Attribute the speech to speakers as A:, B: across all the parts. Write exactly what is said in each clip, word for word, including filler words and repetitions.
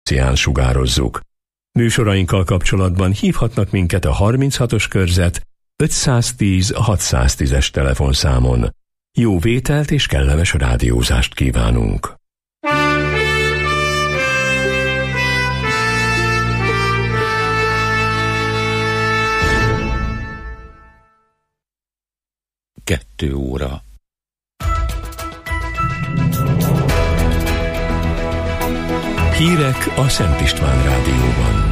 A: sugározzuk. Műsorainkkal kapcsolatban hívhatnak minket a harminchatos körzet ötszáztíz hatszáztízes telefonszámon. Jó vételt és kellemes rádiózást kívánunk!
B: Kettő óra.
A: Hírek a Szent István Rádióban.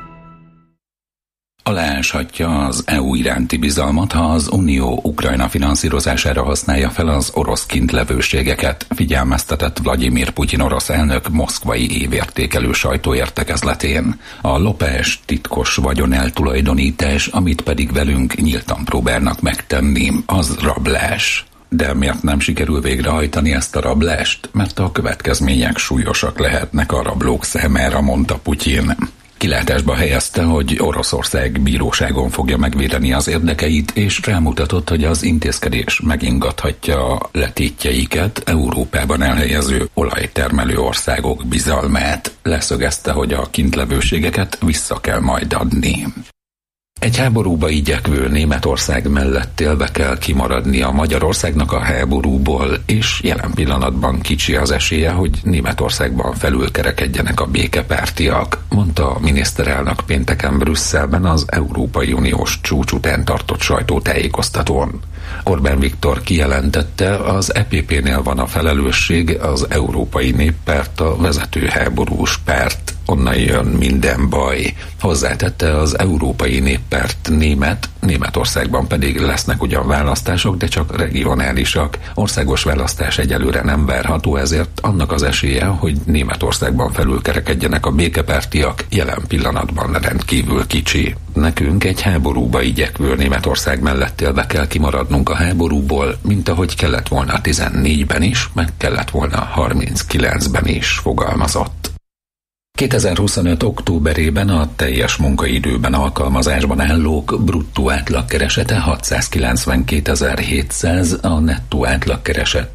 B: Alááshatja az é u iránti bizalmat, ha az Unió Ukrajna finanszírozására használja fel az orosz kintlevőségeket, figyelmeztetett Vladimir Putyin orosz elnök moszkvai évértékelő sajtóértekezletén. A lopás titkos vagyon eltulajdonítás, amit pedig velünk nyíltan próbálnak megtenni, az rablás. De miért nem sikerül végrehajtani ezt a rablást? Mert a következmények súlyosak lehetnek a rablók számára, mondta Putyin. Kilátásba helyezte, hogy Oroszország bíróságon fogja megvédeni az érdekeit, és rámutatott, hogy az intézkedés megingathatja a letétjeiket Európában elhelyező olajtermelő országok bizalmát. Leszögezte, hogy a kintlevőségeket vissza kell majd adni. Egy háborúba igyekvő Németország mellett élve kell kimaradnia Magyarországnak a háborúból, és jelen pillanatban kicsi az esélye, hogy Németországban felülkerekedjenek a békepártiak, mondta a miniszterelnök pénteken Brüsszelben az Európai Uniós csúcs után tartott sajtótájékoztatón. Orbán Viktor kijelentette, az é pé pé-nél van a felelősség, az Európai Néppárt a vezető háborús párt, onnan jön minden baj. Hozzátette, az Európai Néppárt német, Németországban pedig lesznek ugyan választások, de csak regionálisak. Országos választás egyelőre nem várható, ezért annak az esélye, hogy Németországban felülkerekedjenek a békepártiak, jelen pillanatban rendkívül kicsi. Nekünk egy háborúba igyekvő Németország mellett élve kell kimaradnunk a háborúból, mint ahogy kellett volna tizennégyben is, meg kellett volna harminckilencben is, fogalmazott. kétezer-huszonöt októberében a teljes munkaidőben alkalmazásban állók bruttó átlagkeresete hatszázkilencvenkétezer-hétszáz, a nettó átlagkereset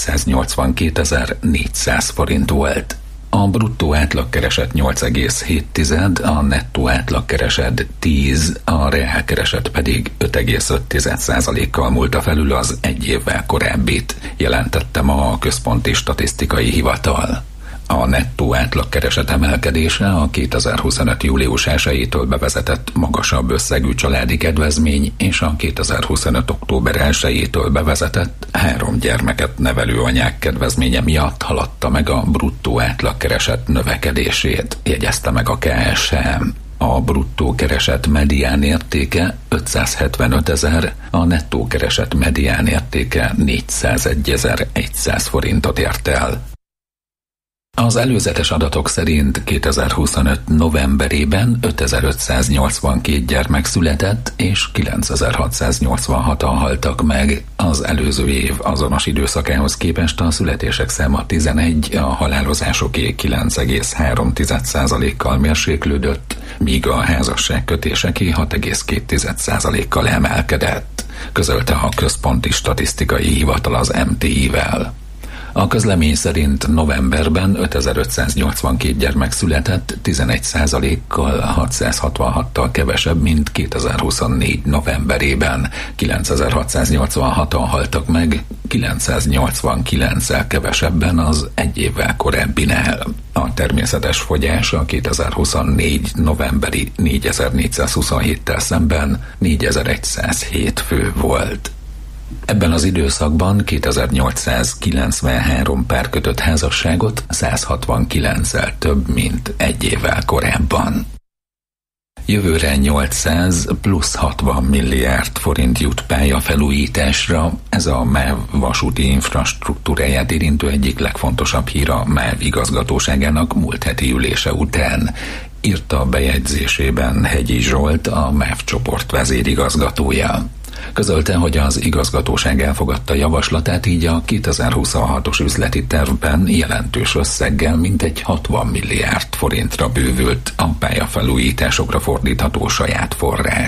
B: négyszáznyolcvankétezer-négyszáz forint volt. A bruttó átlagkereset nyolc egész hét, a nettó átlagkereset tíz, a reálkereset pedig öt egész öt százalékkal múlta felül az egy évvel korábbit, jelentette ma a Központi Statisztikai Hivatal. A nettó átlagkereset emelkedése a kétezer-huszonöt július elsejétől bevezetett magasabb összegű családi kedvezmény és a kétezer-huszonöt október elsejétől bevezetett három gyermeket nevelő anyák kedvezménye miatt haladta meg a bruttó átlagkereset növekedését, jegyezte meg a ká es há. A bruttó kereset medián értéke ötszázhetvenötezer, a nettó kereset medián értéke négyszázegyezer-száz forintot ért el. Az előzetes adatok szerint kétezer-huszonöt novemberében ötezer-ötszáznyolcvankét gyermek született, és kilencezer-hatszáznyolcvanhatan haltak meg. Az előző év azonos időszakához képest a születések száma tizenegy, a halálozásoké kilenc egész három százalékkal mérséklődött, míg a házasságkötéseké hat egész két százalékkal emelkedett, közölte a Központi Statisztikai Hivatal az em té i-vel. A közlemény szerint novemberben ötezer-ötszáznyolcvankét gyermek született, tizenegy százalékkal hatszázhatvanhattal kevesebb, mint kétezer-huszonnégy novemberében. kilencezer-hatszáznyolcvanhatan haltak meg, kilencszáznyolcvankilenccel kevesebben az egy évvel korábbinál. A természetes fogyás a kétezer-huszonnégy novemberi négyezer-négyszázhuszonhéttel szemben négyezer-százhét fő volt. Ebben az időszakban kétezer-nyolcszázkilencvenhárom pár kötött házasságot, száz hatvankilenccel több, mint egy évvel korábban. Jövőre nyolcszáz plusz hatvan milliárd forint jut pályafelújításra. Ez a MÁV vasúti infrastruktúráját érintő egyik legfontosabb hír a MÁV igazgatóságának múlt heti ülése után, írta a bejegyzésében Hegyi Zsolt, a MÁV csoport vezérigazgatója. Közölte, hogy az igazgatóság elfogadta javaslatát, így a kétezer-huszonhatos üzleti tervben jelentős összeggel mintegy hatvan milliárd forintra bővült a pályafelújításokra fordítható saját forrás.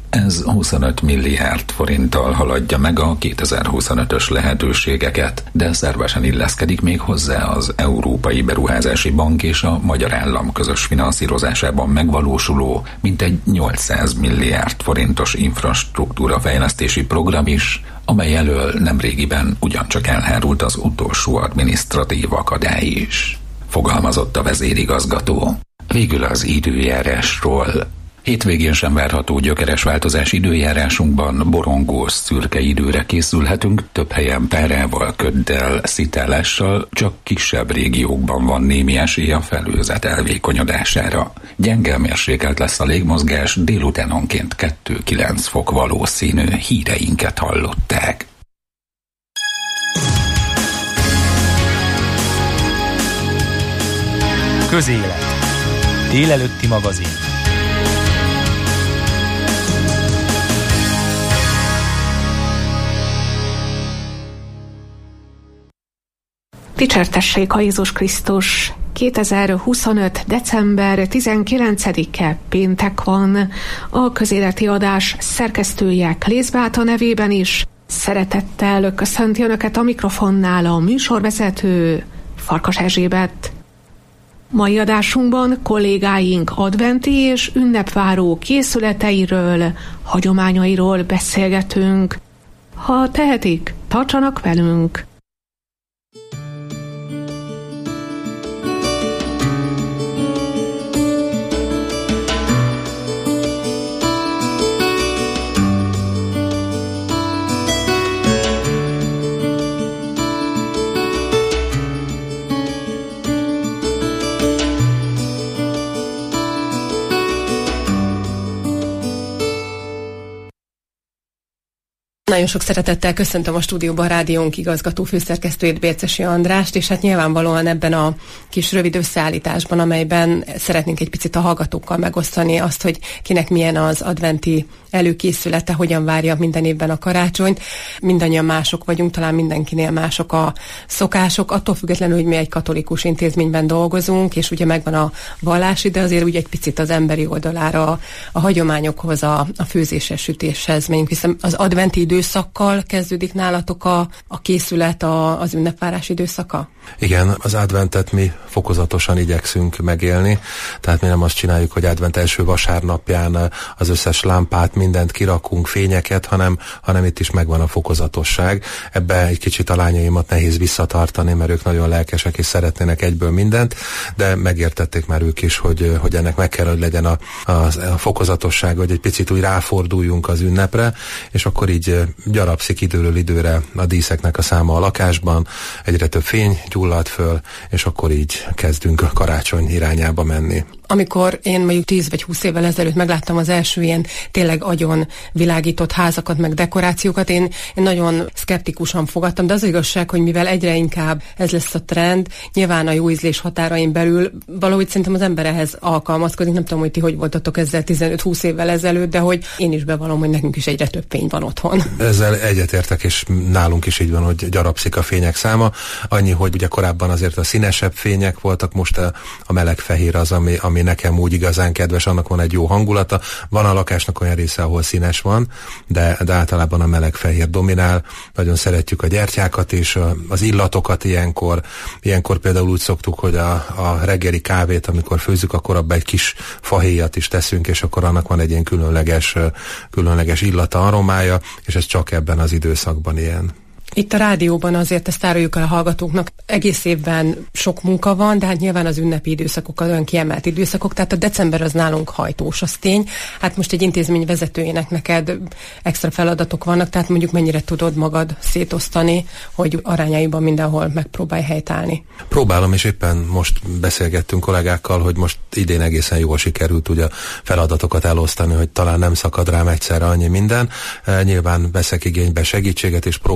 B: Ez huszonöt milliárd forinttal haladja meg a kétezer-huszonötös lehetőségeket, de szervesen illeszkedik még hozzá az Európai Beruházási Bank és a Magyar Állam közös finanszírozásában megvalósuló mintegy nyolcszáz milliárd forintos infrastruktúra fejlesztési program is, amely elől nemrégiben ugyancsak elhárult az utolsó adminisztratív akadály is, fogalmazott a vezérigazgató. Végül az időjárásról. Hétvégén sem várható gyökeres változás időjárásunkban, borongós, szürke időre készülhetünk, több helyen párával, köddel, szitálással, csak kisebb régiókban van némi esély a felhőzet elvékonyodására. Gyenge mérsékelt lesz a légmozgás, délutánonként kettő-kilenc fok valószínű, híreinket hallották.
C: Közélet. Délelőtti magazin.
D: Dicsértessék a Jézus Krisztus! kétezer-huszonöt. december tizenkilencedike péntek van. A közéleti adás szerkesztője Klész Beáta nevében is szeretettel köszönti Önöket a mikrofonnál a műsorvezető Farkas Erzsébet. Mai adásunkban kollégáink adventi és ünnepváró készületeiről, hagyományairól beszélgetünk. Ha tehetik, tartsanak velünk!
E: Nagyon sok szeretettel köszöntöm a stúdióban a rádiónk igazgató főszerkesztőjét, Bércesi Andrást, és hát nyilvánvalóan ebben a kis rövid összeállításban, amelyben szeretnénk egy picit a hallgatókkal megosztani azt, hogy kinek milyen az adventi előkészülete, hogyan várja minden évben a karácsonyt. Mindannyian mások vagyunk, talán mindenkinél mások a szokások, attól függetlenül, hogy mi egy katolikus intézményben dolgozunk, és ugye megvan a vallási, de azért úgy egy picit az emberi oldalára, a hagyományokhoz, a, a főzéses sütéshez megyünk, hiszen az adventi időszakkal kezdődik nálatok a, a készület, a, az ünnepvárás időszaka?
F: Igen, az adventet mi fokozatosan igyekszünk megélni, tehát mi nem azt csináljuk, hogy advent első vasárnapján az összes lámpát, mindent kirakunk, fényeket, hanem, hanem itt is megvan a fokozatosság. Ebbe egy kicsit a lányaimat nehéz visszatartani, mert ők nagyon lelkesek és szeretnének egyből mindent, de megértették már ők is, hogy, hogy ennek meg kell, hogy legyen a, a, a fokozatosság, hogy egy picit úgy ráforduljunk az ünnepre, és akkor így gyarapszik időről időre a díszeknek a száma a lakásban, egyre több fény gyullad föl, és akkor így kezdünk a karácsony irányába menni.
E: Amikor én mondjuk tíz vagy húsz évvel ezelőtt megláttam az első ilyen tényleg agyon világított házakat, meg dekorációkat, én, én nagyon szkeptikusan fogadtam, de az igazság, hogy mivel egyre inkább ez lesz a trend, nyilván a jó ízlés határain belül valahogy szerintem az ember ehhez alkalmazkodik, nem tudom, hogy ti hogy voltatok ezzel tizenöt-húsz évvel ezelőtt, de hogy én is bevallom, hogy nekünk is egyre több fény van otthon.
F: Ezzel egyetértek, és nálunk is így van, hogy gyarapszik a fények száma. Annyi, hogy ugye korábban azért a színesebb fények voltak, most a, a meleg-fehér az, ami, ami nekem úgy igazán kedves, annak van egy jó hangulata. Van a lakásnak olyan része, ahol színes van, de, de általában a meleg-fehér dominál. Nagyon szeretjük a gyertyákat és a, az illatokat ilyenkor. Ilyenkor például úgy szoktuk, hogy a, a reggeli kávét, amikor főzzük, akkor abba egy kis fahéjat is teszünk, és akkor annak van egy ilyen különleges, különleges illata, aromája, és ez csak ebben az időszakban ilyen.
E: Itt a rádióban azért ezt áruljuk el a hallgatóknak. Egész évben sok munka van, de hát nyilván az ünnepi időszakok az olyan kiemelt időszakok, tehát a december az nálunk hajtós, az tény. Hát most egy intézmény vezetőjének neked extra feladatok vannak, tehát mondjuk mennyire tudod magad szétosztani, hogy arányaiban mindenhol megpróbálj helytállni. Próbálom,
F: és éppen most beszélgettünk kollégákkal, hogy most idén egészen jól sikerült ugye feladatokat elosztani, hogy talán nem szakad rám egyszerre annyi minden. Nyilván veszek igénybe segítséget, és próbálok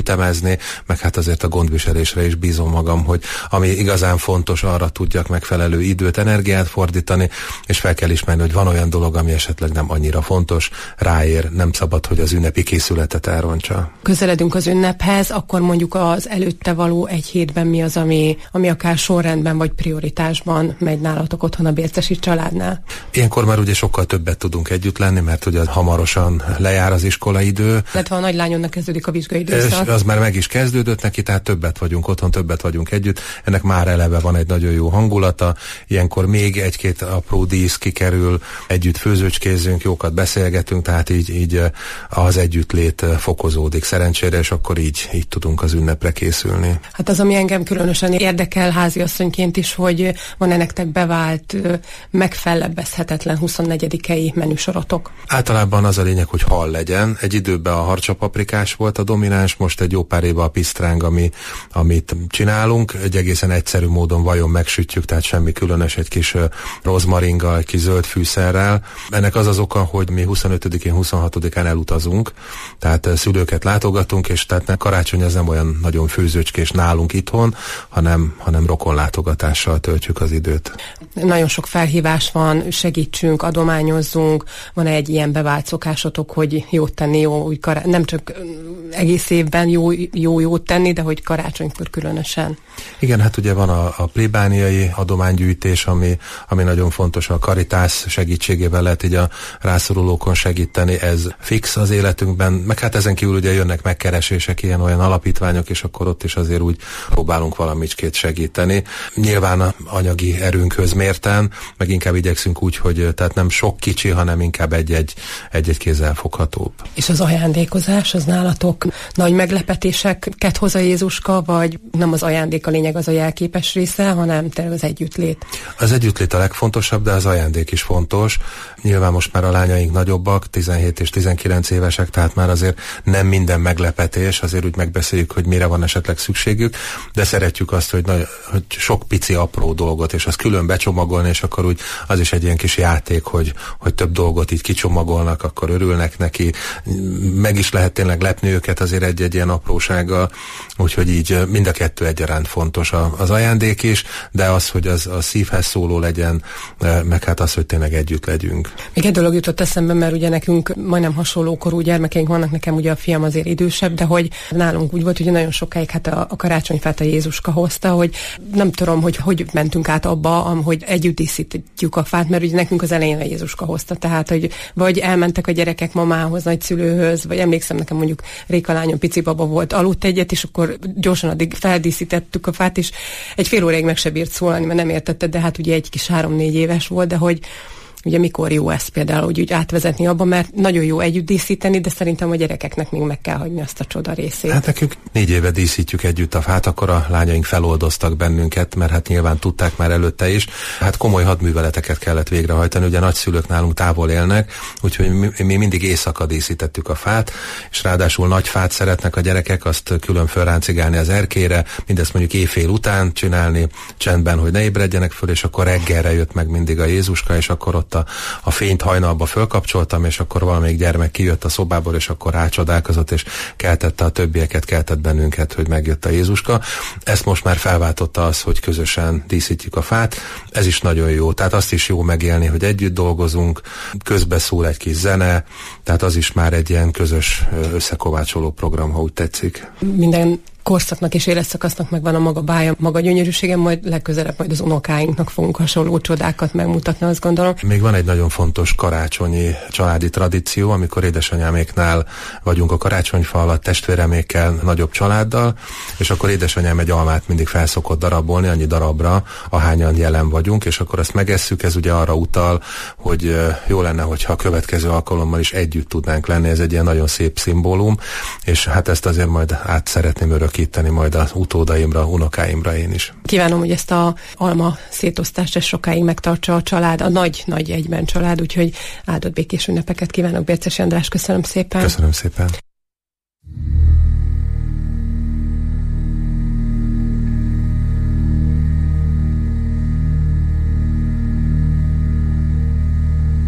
F: ütemezni, meg hát azért a gondviselésre is bízom magam, hogy ami igazán fontos, arra tudjak megfelelő időt, energiát fordítani, és fel kell ismerni, hogy van olyan dolog, ami esetleg nem annyira fontos, ráér, nem szabad, hogy az ünnepi készületet elrontsa.
E: Közeledünk az ünnephez, akkor mondjuk az előtte való egy hétben mi az, ami, ami akár sorrendben vagy prioritásban megy nálatok otthon a Bércesi családnál?
F: Ilyenkor már ugye sokkal többet tudunk együtt lenni, mert ugye hamarosan lejár az iskolaidő.
E: Illetve a nagylányodnak kezdődik a vizsgai időszak.
F: Az már meg is kezdődött neki, tehát többet vagyunk otthon, többet vagyunk együtt. Ennek már eleve van egy nagyon jó hangulata. Ilyenkor még egy-két apró dísz kikerül, együtt főzőcskézzünk, jókat beszélgetünk, tehát így, így az együttlét fokozódik szerencsére, és akkor így, így tudunk az ünnepre készülni.
E: Hát az, ami engem különösen érdekel háziasszonyként is, hogy van-e nektek bevált, megfellebbezhetetlen huszonnegyedikei menüsorotok?
F: Általában az a lényeg, hogy hal legyen. Egy időben a harcsapaprikás volt a domináns, most egy jó pár éve a pisztráng, ami, amit csinálunk. Egy egészen egyszerű módon vajon megsütjük, tehát semmi különös, egy kis rozmaringgal, egy kis zöld fűszerrel. Ennek az az oka, hogy mi huszonötödikén, huszonhatodikán elutazunk, tehát szülőket látogatunk, és tehát karácsony az nem olyan nagyon főzőcskés nálunk itthon, hanem, hanem rokonlátogatással töltjük az időt.
E: Nagyon sok felhívás van, segítsünk, adományozzunk, van-e egy ilyen bevált szokásotok, hogy jót tenni, jó, úgy kará- nem csak egész évben jó, jó jót tenni, de hogy karácsonykor különösen.
F: Igen, hát ugye van a, a plébániai adománygyűjtés, ami, ami nagyon fontos, a Caritas segítségével lehet így a rászorulókon segíteni, ez fix az életünkben, meg hát ezen kívül ugye jönnek megkeresések, ilyen olyan alapítványok, és akkor ott is azért úgy próbálunk valamicskét segíteni. Nyilván a anyagi erőnkhöz mérten, meg inkább igyekszünk úgy, hogy tehát nem sok kicsi, hanem inkább egy-egy, egy-egy kézzel foghatóbb.
E: És az ajándékozás, az nálatok nagy meglepetéseket hoz a Jézuska, vagy nem az ajándék a lényeg, az a jelképes része, hanem tényleg az együttlét?
F: Az együttlét a legfontosabb, de az ajándék is fontos. Nyilván most már a lányaink nagyobbak, tizenhét és tizenkilenc évesek, tehát már azért nem minden meglepetés, azért úgy megbeszéljük, hogy mire van esetleg szükségük, de szeretjük azt, hogy, nagy, hogy sok pici apró dolgot, és azt külön becsomagolni, és akkor úgy az is egy ilyen kis játék, hogy, hogy több dolgot így kicsomagolnak, akkor örülnek neki. Meg is lehet tényleg lepni őket azért egy-egy ilyen aprósággal, úgyhogy így mind a kettő egyaránt fontos, az ajándék is, de az, hogy az a szívhez szóló legyen, meg hát az, hogy tényleg együtt legyünk.
E: Még egy dolog jutott eszembe, mert ugye nekünk majdnem hasonló korú gyermekeink vannak, nekem ugye a fiam azért idősebb, de hogy nálunk úgy volt, hogy nagyon sokáig hát a, a karácsonyfát a Jézuska hozta, hogy nem tudom, hogy hogy mentünk át abba, hogy együtt díszítjük a fát, mert ugye nekünk az elején a Jézuska hozta, tehát hogy vagy elmentek a gyerekek mamához, nagyszülőhöz, vagy emlékszem, nekem mondjuk Réka lányom pici baba volt, aludt egyet, és akkor gyorsan addig feldíszítettük a fát, és egy fél óráig meg se bírt szólni, mert nem értette, de hát ugye egy kis három-négy éves volt, de hogy ugye mikor jó ezt például úgy, úgy átvezetni abba, mert nagyon jó együtt díszíteni, de szerintem a gyerekeknek még meg kell hagyni azt a csoda részét.
F: Hát nekünk négy éve díszítjük együtt a fát, akkor a lányaink feloldoztak bennünket, mert hát nyilván tudták már előtte is. Hát komoly hadműveleteket kellett végrehajtani, ugye nagyszülők nálunk távol élnek, úgyhogy mi, mi mindig éjszaka díszítettük a fát, és ráadásul nagy fát szeretnek a gyerekek, azt külön fölráncigálni az erkére, mindezt mondjuk éjfél után csinálni, csendben, hogy ne ébredjenek föl, és akkor reggelre jött meg mindig a Jézuska, és akkor ott A, a fényt hajnalba fölkapcsoltam, és akkor valamelyik gyermek kijött a szobából, és akkor rácsodálkozott, és keltette a többieket, keltett bennünket, hogy megjött a Jézuska. Ezt most már felváltotta az, hogy közösen díszítjük a fát. Ez is nagyon jó. Tehát azt is jó megélni, hogy együtt dolgozunk, közbeszól egy kis zene, tehát az is már egy ilyen közös összekovácsoló program, ha úgy tetszik.
E: Minden korszaknak és életszakasznak megvan a maga bája, maga gyönyörűsége, majd legközelebb majd az unokáinknak fogunk hasonló csodákat megmutatni, azt gondolom.
F: Még van egy nagyon fontos karácsonyi családi tradíció, amikor édesanyáméknál vagyunk a karácsonyfa alatt testvéremékkel, nagyobb családdal, és akkor édesanyám egy almát mindig felszokott darabolni, annyi darabra, ahányan jelen vagyunk, és akkor azt megesszük, ez ugye arra utal, hogy jó lenne, hogyha a következő alkalommal is együtt tudnánk lenni, ez egy ilyen nagyon szép szimbólum, és hát ezt azért majd át szeretném örökíteni majd az utódaimra, unokáimra én is.
E: Kívánom, hogy ezt a alma szétosztást ezt sokáig megtartsa a család, a nagy-nagy egyben család, úgyhogy áldott békés ünnepeket kívánok, Bércesi András, köszönöm szépen.
F: Köszönöm szépen.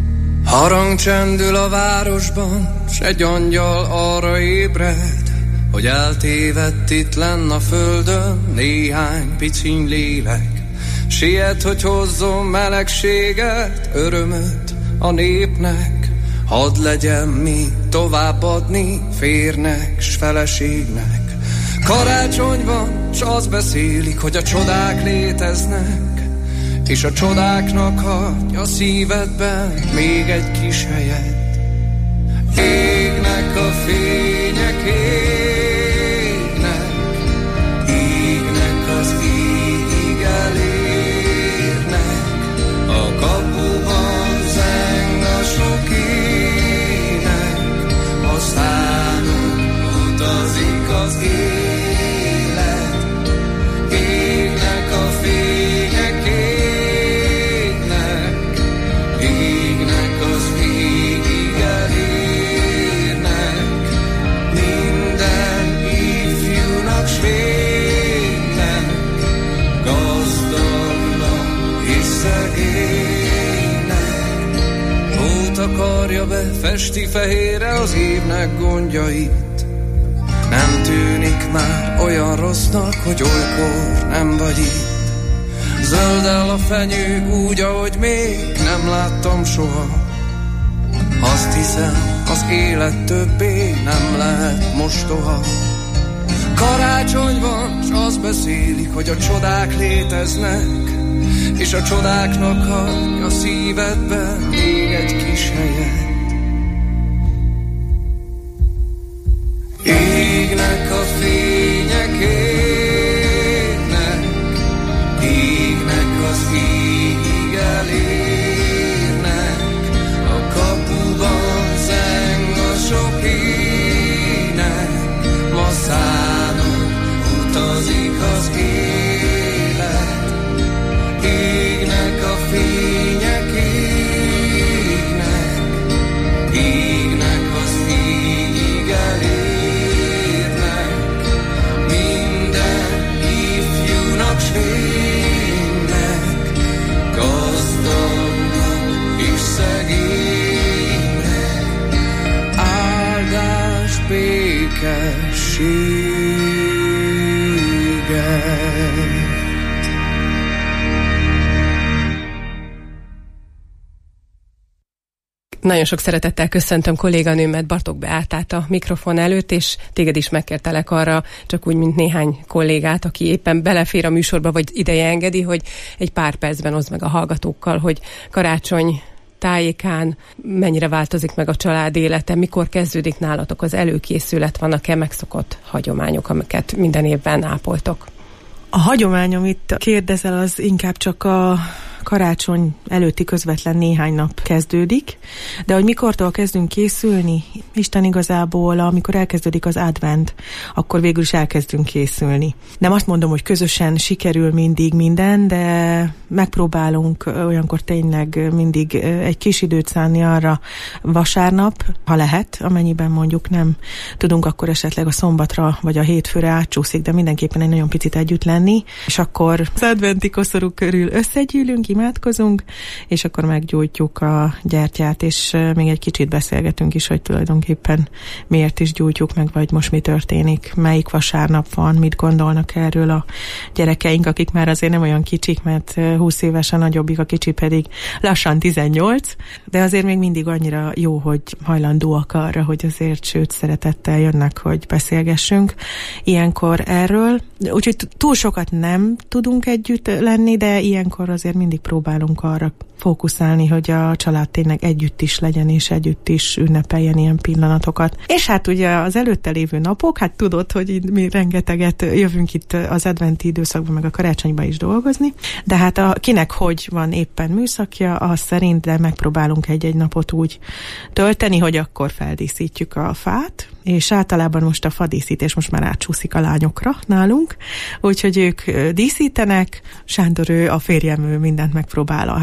G: Harang csendül a városban, s egy angyal arra ébred, hogy eltévedt itt lenn a földön néhány piciny lélek. Siet, hogy hozzon melegséget, örömöt a népnek. Hadd legyen mi továbbadni férnek s feleségnek. Karácsony van, s azt beszélik, hogy a csodák léteznek, és a csodáknak hagy a szívedben még egy kis helyet. Égnek a fények, égnek, égnek az íg elérnek. A kapuban zeng a sok ének, aztán utazik az élet. Égnek a fények, égnek, égnek az végig elérnek. Minden ifjúnak s végnek, gazdagnak és szegénynek. Hót akarja be, festi fehérre az évnek gondjait. Nem tűnik már olyan rossznak, hogy olykor nem vagy itt. Zöld el a fenyő úgy, ahogy még nem láttam soha. Azt hiszem, az élet többé nem lehet mostoha. Karácsony van, s azt beszélik, hogy a csodák léteznek, és a csodáknak hagy a szívedben még egy kis helyet. Égnek a fények, égnek, égnek az ígig elérnek. A kapuban zeng a sok ének, ma szánon utazik az élet. Égnek a fények, égnek, égnek az ígig elérnek. Fénynek, gazdagnak és szegénynek, áldás, békességet.
E: Nagyon sok szeretettel köszöntöm kolléganőmet, Bartók Beátát a mikrofon előtt, és téged is megkértelek arra, csak úgy, mint néhány kollégát, aki éppen belefér a műsorba, vagy ideje engedi, hogy egy pár percben oszd meg a hallgatókkal, hogy karácsony tájékán mennyire változik meg a család élete, mikor kezdődik nálatok az előkészület, vannak-e megszokott hagyományok, amiket minden évben ápoltok?
H: A hagyomány, amit kérdezel, az inkább csak a karácsony előtti közvetlen néhány nap kezdődik, de hogy mikortól kezdünk készülni, Isten igazából, amikor elkezdődik az advent, akkor végül is elkezdünk készülni. Nem azt mondom, hogy közösen sikerül mindig minden, de megpróbálunk olyankor tényleg mindig egy kis időt szánni arra vasárnap, ha lehet, amennyiben mondjuk nem tudunk, akkor esetleg a szombatra vagy a hétfőre átcsúszik, de mindenképpen egy nagyon picit együtt lenni, és akkor az adventi koszorú körül összegyűlünk, imádkozunk, és akkor meggyújtjuk a gyertyát, és még egy kicsit beszélgetünk is, hogy tulajdonképpen miért is gyújtjuk meg, vagy most mi történik, melyik vasárnap van, mit gondolnak erről a gyerekeink, akik már azért nem olyan kicsik, mert húsz éves a nagyobbik, a kicsi pedig lassan tizennyolc, de azért még mindig annyira jó, hogy hajlandóak arra, hogy azért sőt szeretettel jönnek, hogy beszélgessünk ilyenkor erről. Úgyhogy túl sokat nem tudunk együtt lenni, de ilyenkor azért mindig próbálunk arra fókuszálni, hogy a család tényleg együtt is legyen, és együtt is ünnepeljen ilyen pillanatokat. És hát ugye az előtte lévő napok, hát tudod, hogy mi rengeteget jövünk itt az adventi időszakban, meg a karácsonyban is dolgozni, de hát a, kinek hogy van éppen műszakja, az szerint, de megpróbálunk egy-egy napot úgy tölteni, hogy akkor feldíszítjük a fát, és általában most a fadíszítés most már átcsúszik a lányokra nálunk, úgyhogy ők díszítenek, Sándor ő, a férjem ő mindent megpróbál a ház körül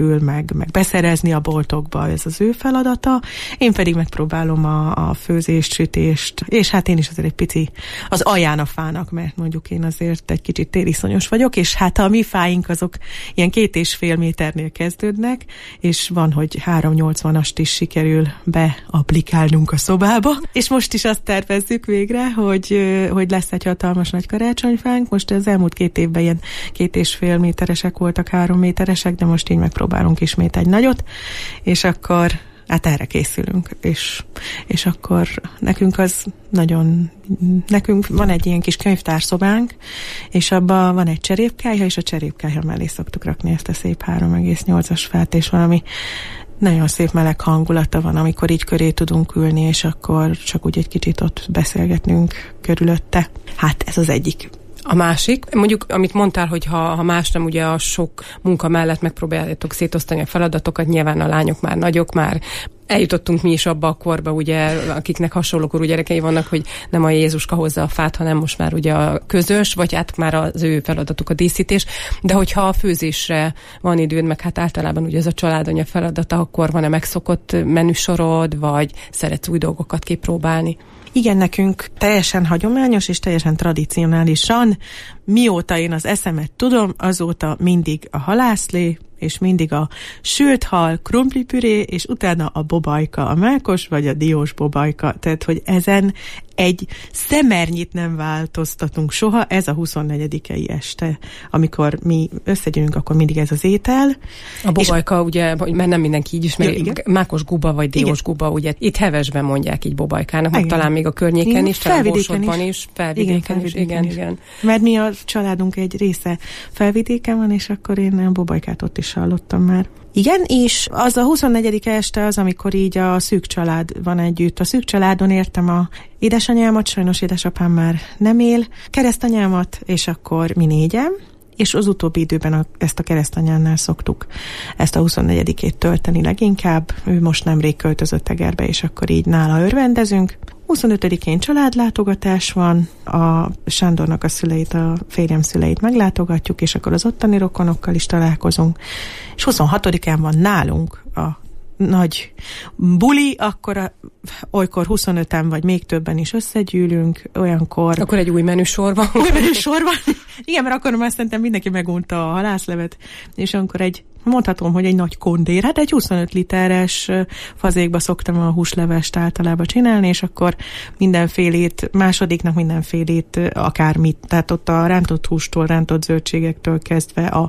H: sikerül, meg, meg beszerezni a boltokba, ez az ő feladata. Én pedig megpróbálom a, a főzést, sütést, és hát én is azért egy pici az alján a fának, mert mondjuk én azért egy kicsit tériszonyos vagyok, és hát a mi fáink azok ilyen két és fél méternél kezdődnek, és van, hogy három nyolcvanast is sikerül beapplikálnunk a szobába, és most is azt tervezzük végre, hogy, hogy lesz egy hatalmas nagy karácsonyfánk. Most az elmúlt két évben ilyen két és fél méteresek voltak, három méteresek, de most így megpróbálunk ismét egy nagyot, és akkor hát erre készülünk, és, és akkor nekünk az nagyon, nekünk van egy ilyen kis könyvtárszobánk, és abban van egy cserépkályha, és a cserépkályha mellé szoktuk rakni ezt a szép három egész nyolcas fát, és valami nagyon szép meleg hangulata van, amikor így köré tudunk ülni, és akkor csak úgy egy kicsit ott beszélgetnünk körülötte. Hát ez az egyik.
E: A másik, mondjuk, amit mondtál, hogy ha, ha más nem, ugye a sok munka mellett megpróbáljátok szétosztani a feladatokat, nyilván a lányok már nagyok, már eljutottunk mi is abba a korba, ugye, akiknek hasonló korú gyerekei vannak, hogy nem a Jézuska hozza a fát, hanem most már ugye a közös, vagy hát már az ő feladatuk a díszítés, de hogyha a főzésre van időd, meg hát általában ugye ez a családanya feladata, akkor van-e megszokott menüsorod, vagy szeretsz új dolgokat kipróbálni?
H: Igen, nekünk teljesen hagyományos és teljesen tradicionálisan, mióta én az eszemet tudom, azóta mindig a halászlé, és mindig a sült hal, krumplipüré, és utána a bobajka, a mákos vagy a diós bobajka. Tehát, hogy ezen egy szemernyit nem változtatunk soha, ez a huszonnegyedikei este. Amikor mi összegyűlünk, akkor mindig ez az étel.
E: A bobajka, ugye, mert nem mindenki így ismeri,
H: ja,
E: mákos guba vagy diós igen. guba, ugye itt Hevesben mondják így bobajkának, meg talán még a környéken igen, is,
H: felvidéken
E: is, is, felvidéken, igen, felvidéken is, igen, is. igen.
H: Mert mi a családunk egy része felvidéken van, és akkor én a bobajkát ott is hallottam már. Igen, és az a huszonnegyedik este az, amikor így a szűk család van együtt. A szűk családon értem a édesanyámat, sajnos édesapám már nem él, keresztanyámat, és akkor mi négyen, és az utóbbi időben a, ezt a keresztanyánnál szoktuk ezt a huszonnegyedikét tölteni leginkább. Ő most nemrég költözött Egerbe, és akkor így nála örvendezünk. huszonötödikén családlátogatás van, a Sándornak a szüleit, a férjem szüleit meglátogatjuk, és akkor az ottani rokonokkal is találkozunk. És huszonhatodikán van nálunk a nagy buli, akkor a, olykor huszonöten vagy még többen is összegyűlünk, olyankor...
E: Akkor egy új menüsor van.
H: Új menüsor van. Igen, mert akkor már szerintem mindenki megunta a halászlevet, és akkor egy, mondhatom, hogy egy nagy kondér, hát egy huszonöt literes fazékba szoktam a húslevest általában csinálni, és akkor mindenfélét, másodiknak mindenfélét, akármit, tehát ott a rántott hústól, rántott zöldségektől kezdve a,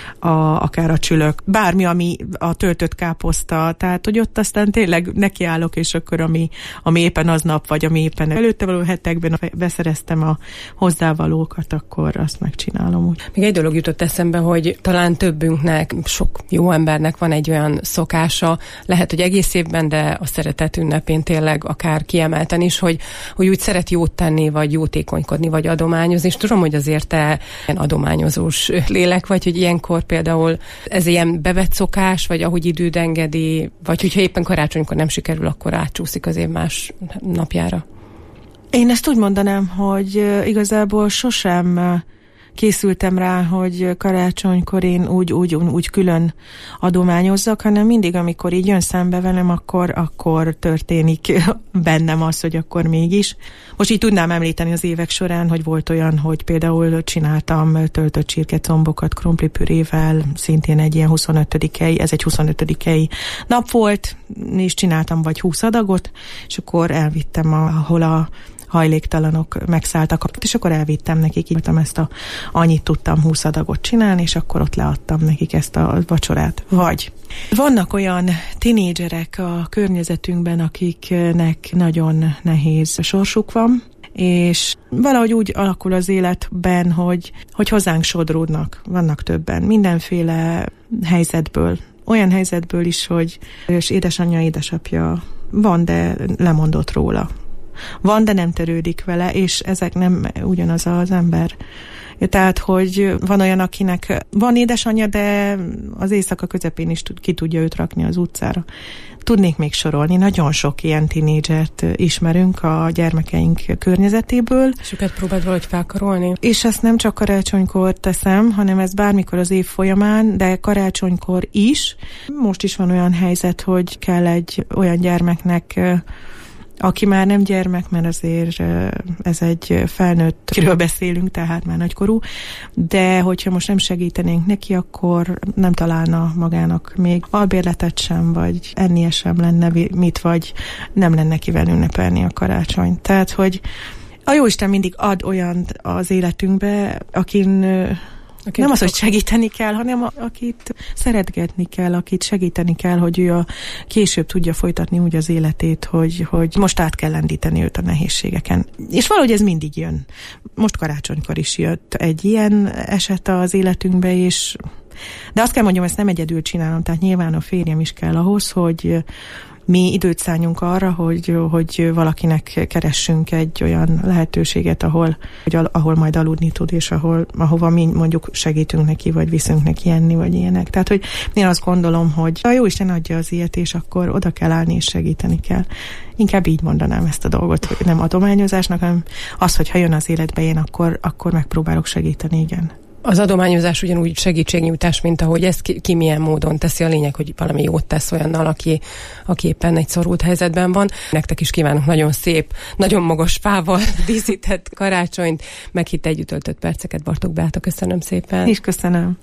H: a, akár a csülök, bármi, ami a töltött káposzta, tehát hogy ott aztán tényleg nekiállok, és akkor ami, ami éppen aznap, vagy ami éppen előtte való hetekben beszereztem a hozzávalókat, akkor azt megcsinálom úgy.
E: Még egy dolog jutott eszembe, hogy talán többünknek, sok jó embernek van egy olyan szokása, lehet, hogy egész évben, de a szeretet ünnepén tényleg akár kiemelten is, hogy, hogy úgy szeret jót tenni, vagy jótékonykodni, vagy adományozni, és tudom, hogy azért te ilyen adományozós lélek vagy, hogy ilyenkor például ez ilyen bevett szokás, vagy ahogy időd engedi, vagy hogyha éppen karácsonykor nem sikerül, akkor átcsúszik az év más napjára.
H: Én ezt úgy mondanám, hogy igazából sosem készültem rá, hogy karácsonykor én úgy, úgy, úgy külön adományozzak, hanem mindig, amikor így jön szembe velem, akkor, akkor történik bennem az, hogy akkor mégis. Most így tudnám említeni az évek során, hogy volt olyan, hogy például csináltam töltött csirkecombokat krumplipürével, szintén egy ilyen huszonötödikei, ez egy huszonötödikei nap volt, és csináltam vagy húsz adagot, és akkor elvittem, ahol a hajléktalanok megszálltak, és akkor elvittem nekik, így ezt a, annyit tudtam húsz adagot csinálni, és akkor ott leadtam nekik ezt a vacsorát. Vagy vannak olyan tinédzserek a környezetünkben, akiknek nagyon nehéz sorsuk van, és valahogy úgy alakul az életben, hogy, hogy hozzánk sodródnak, vannak többen, mindenféle helyzetből, olyan helyzetből is, hogy és édesanyja, édesapja van, de lemondott róla. van, de nem törődik vele, és ezek nem ugyanaz az ember. Tehát, hogy van olyan, akinek van édesanyja, de az éjszaka közepén is ki tudja őt rakni az utcára. Tudnék még sorolni, nagyon sok ilyen tinédzsert ismerünk a gyermekeink környezetéből.
E: És őket próbáld valahogy felkarolni?
H: És ezt nem csak karácsonykor teszem, hanem ez bármikor az év folyamán, de karácsonykor is. Most is van olyan helyzet, hogy kell egy olyan gyermeknek, aki már nem gyermek, mert azért ez egy felnőtt, kiről beszélünk, tehát már nagykorú, de hogyha most nem segítenénk neki, akkor nem találna magának még albérletet sem, vagy ennie sem lenne mit, vagy nem lenne kivel ünnepelni a karácsonyt. Tehát, hogy a Jóisten mindig ad olyan az életünkbe, akin Aki nem az, hogy segíteni kell, hanem a, akit szeretgetni kell, akit segíteni kell, hogy ő a később tudja folytatni úgy az életét, hogy, hogy most át kell lendíteni őt a nehézségeken. És valahogy ez mindig jön. Most karácsonykor is jött egy ilyen eset az életünkbe, és de azt kell mondjam, ezt nem egyedül csinálom, tehát nyilván a férjem is kell ahhoz, hogy mi időt szálljunk arra, hogy, hogy valakinek keressünk egy olyan lehetőséget, ahol, hogy, ahol majd aludni tud, és ahol, ahova mi mondjuk segítünk neki, vagy viszünk neki enni, vagy ilyenek. Tehát, hogy én azt gondolom, hogy a Jóisten adja az ilyet, és akkor oda kell állni, és segíteni kell. Inkább így mondanám ezt a dolgot, hogy nem adományozásnak, hanem az, hogy ha jön az életbe én, akkor, akkor megpróbálok segíteni, igen.
E: Az adományozás ugyanúgy segítségnyújtás, mint ahogy ezt ki, ki milyen módon teszi, a lényeg, hogy valami jót tesz olyannal, aki, aki éppen egy szorult helyzetben van. Nektek is kívánok nagyon szép, nagyon magas fával díszített karácsonyt, meghitt együtt töltött perceket. Bartók Beáta, köszönöm szépen.
H: És köszönöm.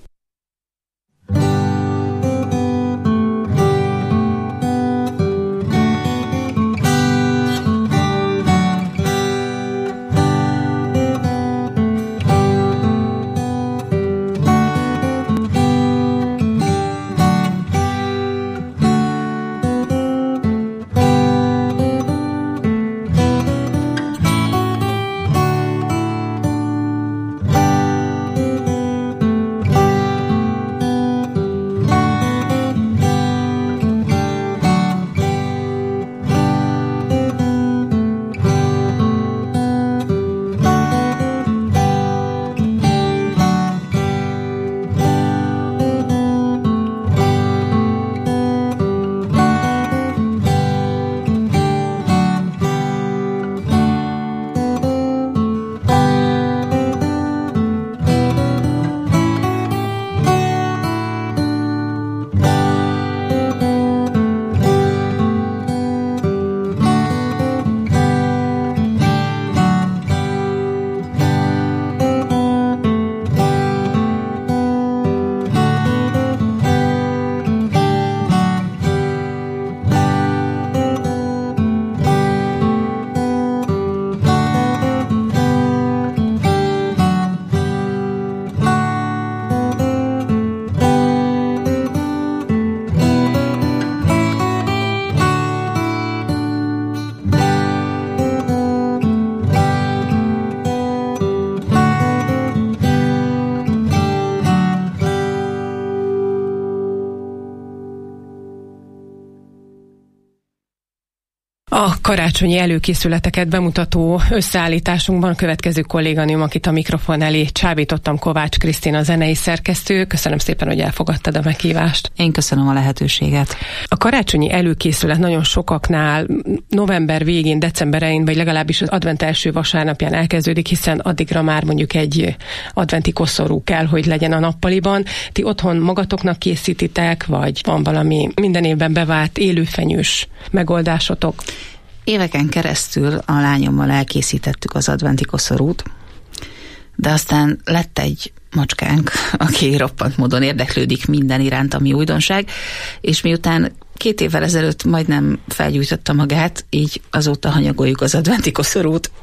E: A karácsonyi előkészületeket bemutató összeállításunkban következő kolléganőm, akit a mikrofon elé csábítottam, Kovács Krisztina, zenei szerkesztő. Köszönöm szépen, hogy elfogadtad a meghívást.
I: Én köszönöm a lehetőséget.
E: A karácsonyi előkészület nagyon sokaknál november végén, december elején, vagy legalábbis az advent első vasárnapján elkezdődik, hiszen addigra már mondjuk egy adventi koszorú kell, hogy legyen a nappaliban. Ti otthon magatoknak készítitek, vagy van valami minden évben bevált élőfenyős megoldásotok?
I: Éveken keresztül a lányommal elkészítettük az adventi koszorút, de aztán lett egy macskánk, aki roppant módon érdeklődik minden iránt, ami újdonság, és miután két évvel ezelőtt majdnem felgyújtotta magát, így azóta hanyagoljuk az adventi koszorút,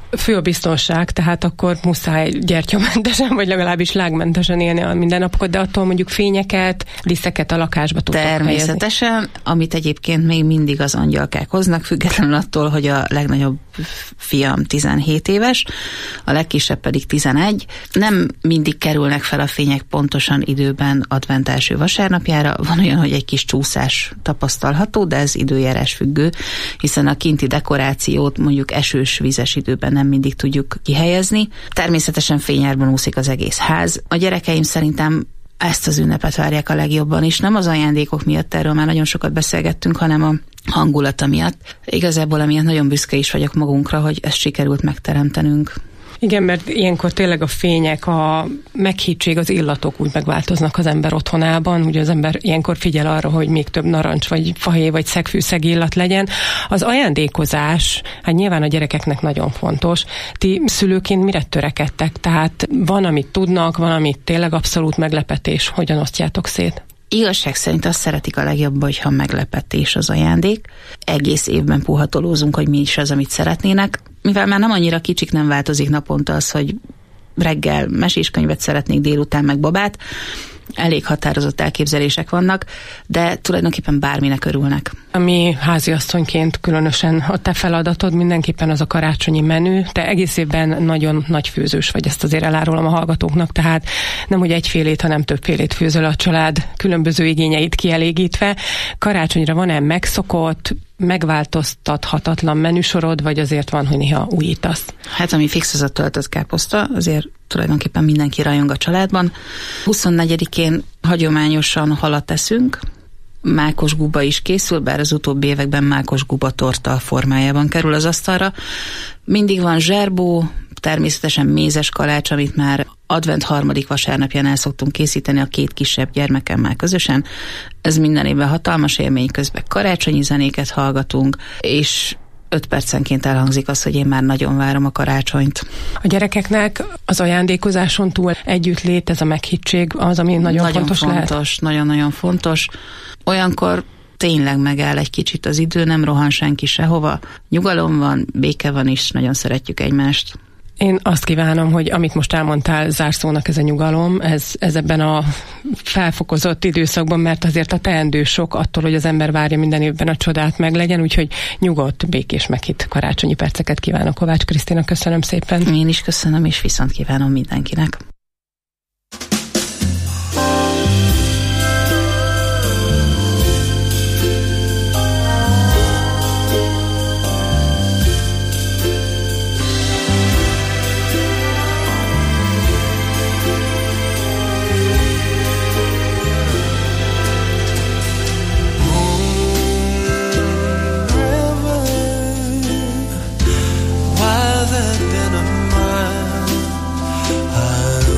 E: fő a biztonság, tehát akkor muszáj gyertyamentesen, vagy legalábbis lágmentesen élni a mindennapokat, de attól mondjuk fényeket, liszteket a lakásba tudtok
I: természetesen, helyezni. Amit egyébként még mindig az angyalkák hoznak, függetlenül attól, hogy a legnagyobb fiam tizenhét éves, a legkisebb pedig tizenegy. Nem mindig kerülnek fel a fények pontosan időben advent első vasárnapjára. Van olyan, hogy egy kis csúszás tapasztalható, de ez időjárás függő, hiszen a kinti dekorációt mondjuk esős, vízes időben nem mindig tudjuk kihelyezni. Természetesen fényárban úszik az egész ház. A gyerekeim szerintem ezt az ünnepet várják a legjobban is. Nem az ajándékok miatt, erről már nagyon sokat beszélgettünk, hanem a hangulata miatt. Igazából amiatt nagyon büszke is vagyok magunkra, hogy ezt sikerült megteremtenünk.
E: Igen, mert ilyenkor tényleg a fények, a meghittség, az illatok úgy megváltoznak az ember otthonában, ugye az ember ilyenkor figyel arra, hogy még több narancs, vagy fahéj, vagy szegfűszeg illat legyen. Az ajándékozás, hát nyilván a gyerekeknek nagyon fontos. Ti szülőként mire törekedtek? Tehát van, amit tudnak, van, amit tényleg abszolút meglepetés. Hogyan osztjátok szét?
I: Igazság szerint azt szeretik a legjobban, hogyha meglepetés az ajándék. Egész évben puhatolózunk, hogy mi is az, amit szeretnének. Mivel már nem annyira kicsik, nem változik naponta az, hogy reggel meséskönyvet szeretnék, délután meg babát. Elég határozott elképzelések vannak, de tulajdonképpen bárminek örülnek.
E: Ami háziasszonyként különösen a te feladatod mindenképpen az a karácsonyi menü. Te egész évben nagyon nagy főzős vagy, ezt azért elárulom a hallgatóknak, tehát nem hogy egyfélét, hanem többfélét főzöl a család különböző igényeit kielégítve. Karácsonyra van-e megszokott, megváltoztathatatlan menüsorod, vagy azért van, hogy néha újítasz?
I: Hát ami fix az a töltött káposzta, azért tulajdonképpen mindenki rajong a családban. huszonnegyedikén hagyományosan halat teszünk, mákos guba is készül, bár az utóbbi években mákos guba torta formájában kerül az asztalra. Mindig van zserbó, természetesen mézes kalács, amit már advent harmadik vasárnapján el szoktunk készíteni a két kisebb gyermekemmel közösen. Ez minden évben hatalmas élmény, közben karácsonyi zenéket hallgatunk, és öt percenként elhangzik az, hogy én már nagyon várom a karácsonyt.
E: A gyerekeknek az ajándékozáson túl együttlét, ez a meghittség az, ami nagyon, nagyon fontos, fontos lehet?
I: Nagyon-nagyon fontos. Olyankor tényleg megáll egy kicsit az idő, nem rohan senki sehova. Nyugalom van, béke van is, nagyon szeretjük egymást.
E: Én azt kívánom, hogy amit most elmondtál, zárszónak ez a nyugalom, ez, ez ebben a felfokozott időszakban, mert azért a teendő sok attól, hogy az ember várja minden évben a csodát meglegyen, úgyhogy nyugodt, békés, meghitt karácsonyi perceket kívánok. Kovács Krisztina, köszönöm szépen.
I: Én is köszönöm, és viszont kívánom mindenkinek.
J: Than a mile, I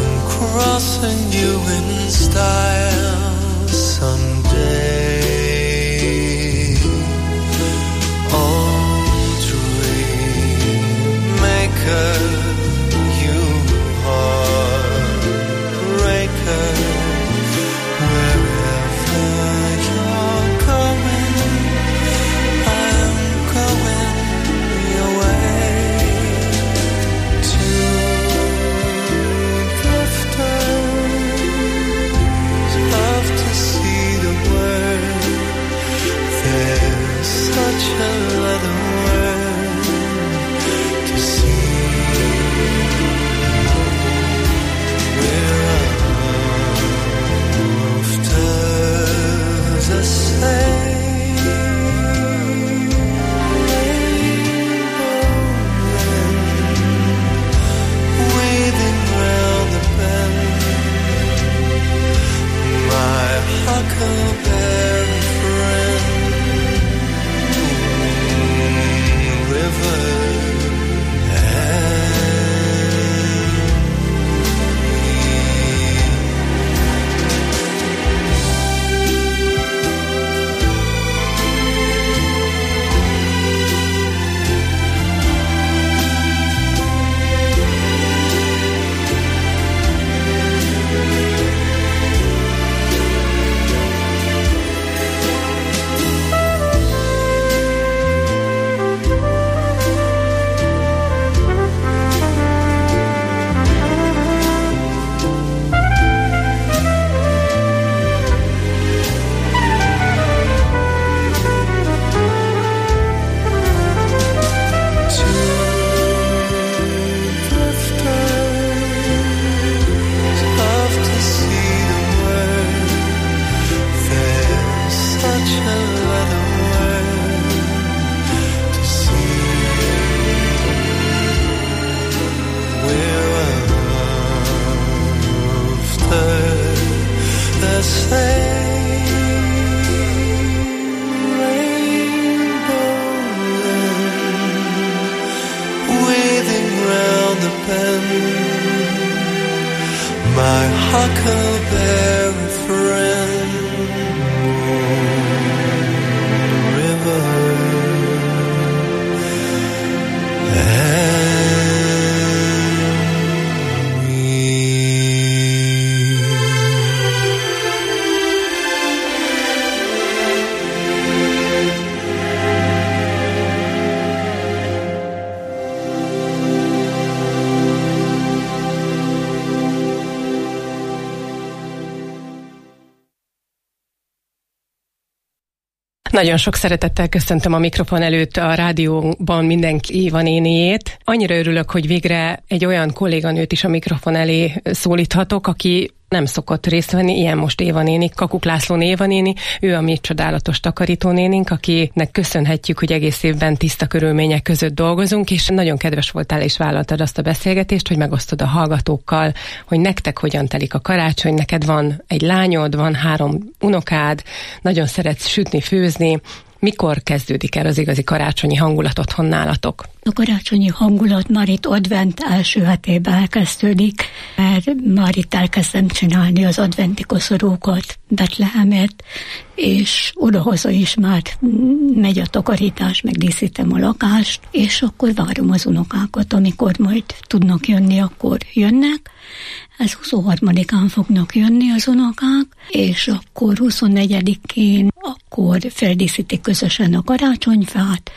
E: Nagyon sok szeretettel köszöntöm a mikrofon előtt a rádióban mindenki Éva néniét. Annyira örülök, hogy végre egy olyan kolléganőt is a mikrofon elé szólíthatok, aki nem szokott részt venni, ilyen most Éva néni, Kakuk László Éva néni, ő a mi csodálatos takarítónénink, akinek köszönhetjük, hogy egész évben tiszta körülmények között dolgozunk, és nagyon kedves voltál és vállaltad azt a beszélgetést, hogy megosztod a hallgatókkal, hogy nektek hogyan telik a karácsony, neked van egy lányod, van három unokád, nagyon szeretsz sütni, főzni. Mikor kezdődik el az igazi karácsonyi hangulat otthon nálatok?
J: A karácsonyi hangulat már itt advent első hetében elkezdődik, mert már itt elkezdem csinálni az adventi koszorúkat, Betlehemet, és odahaza is már megy a takarítás, meg díszítem a lakást, és akkor várom az unokákat, amikor majd tudnak jönni, akkor jönnek. Ez huszonharmadikán fognak jönni az unokák, és akkor huszonnegyedikén akkor feldíszítik közösen a karácsonyfát.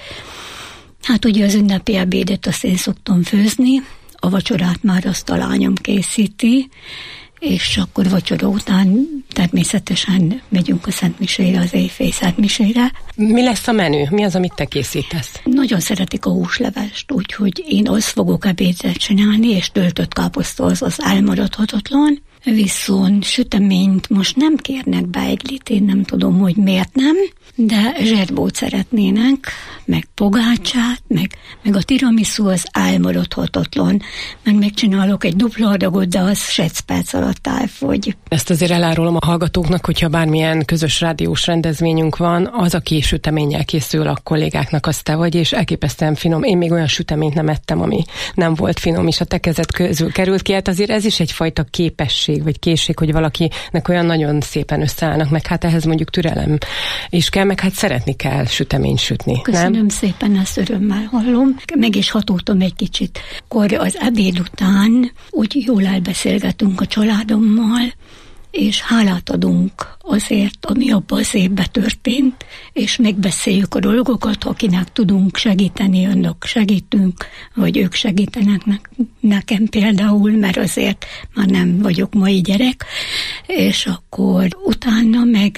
J: Hát ugye az ünnepi ebédet azt én szoktam főzni, a vacsorát már azt a lányom készíti, és akkor vacsora után természetesen megyünk a Szentmisére, az éjfély Szentmisére.
E: Mi lesz a menü? Mi az, amit te készítesz?
J: Nagyon szeretik a húslevest, úgyhogy én azt fogok ebédre csinálni, és töltött káposzta az az elmaradhatatlan. Viszont süteményt most nem kérnek beiglit, én nem tudom, hogy miért nem, de zserbót szeretnének, meg pogácsát, meg, meg a tiramisu az elmaradhatatlan, meg megcsinálok egy dupla adagot, de az sec perc alatt elfogy.
E: Ezt azért elárulom a hallgatóknak, hogyha bármilyen közös rádiós rendezvényünk van, az, aki süteménnyel készül a kollégáknak, az te vagy, és elképesztően finom. Én még olyan süteményt nem ettem, ami nem volt finom, és a te kezed közül került ki. Hát azért ez is egyfajta képesség, vagy készség, hogy valakinek olyan nagyon szépen összeállnak, meg hát ehhez mondjuk türelem is kell, meg hát szeretni kell süteményt sütni.
J: Köszönöm
E: nem?
J: szépen, ezt örömmel hallom. Meg is hatódtam egy kicsit. Akkor az ebéd után úgy jól elbeszélgetünk a családommal, és hálát adunk azért, ami abban az évben történt, és megbeszéljük a dolgokat, akinek tudunk segíteni, önök segítünk, vagy ők segítenek nekem például, mert azért már nem vagyok mai gyerek, és akkor utána meg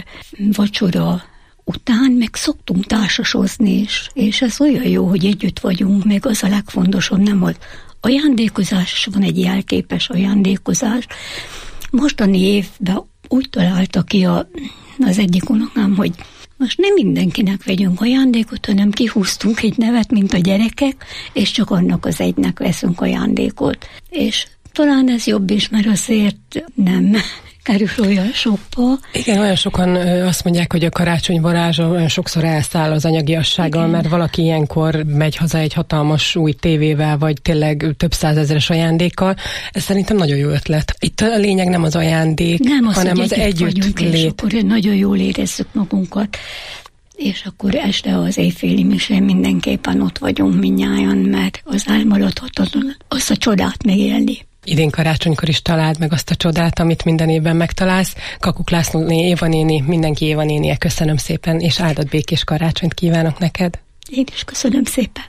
J: vacsora után meg szoktunk társasozni is, és ez olyan jó, hogy együtt vagyunk, meg az a legfontosabb, nem az ajándékozás, van egy jelképes ajándékozás. Mostani évben úgy találta ki a, az egyik unokám, hogy most nem mindenkinek vegyünk ajándékot, hanem kihúztunk egy nevet, mint a gyerekek, és csak annak az egynek veszünk ajándékot. És talán ez jobb is, mert azért nem kerül olyan sokba.
E: Igen, olyan sokan azt mondják, hogy a karácsony varázsa olyan sokszor elszáll az anyagiassággal, igen, mert valaki ilyenkor megy haza egy hatalmas új tévével, vagy tényleg több százezeres ajándékkal. Ez szerintem nagyon jó ötlet. Itt a lényeg nem az ajándék,
J: nem az,
E: hanem az együtt lét.
J: És akkor nagyon jól érezzük magunkat. És akkor este az éjféli misén mindenképpen ott vagyunk mindnyájan, mert az elmaradhatatlan, azt a csodát megélni.
E: Idén karácsonykor is találd meg azt a csodát, amit minden évben megtalálsz. Kakuk László néni, Éva néni, mindenki Éva nénie, köszönöm szépen, és áldott békés karácsonyt kívánok neked.
J: Én is köszönöm szépen.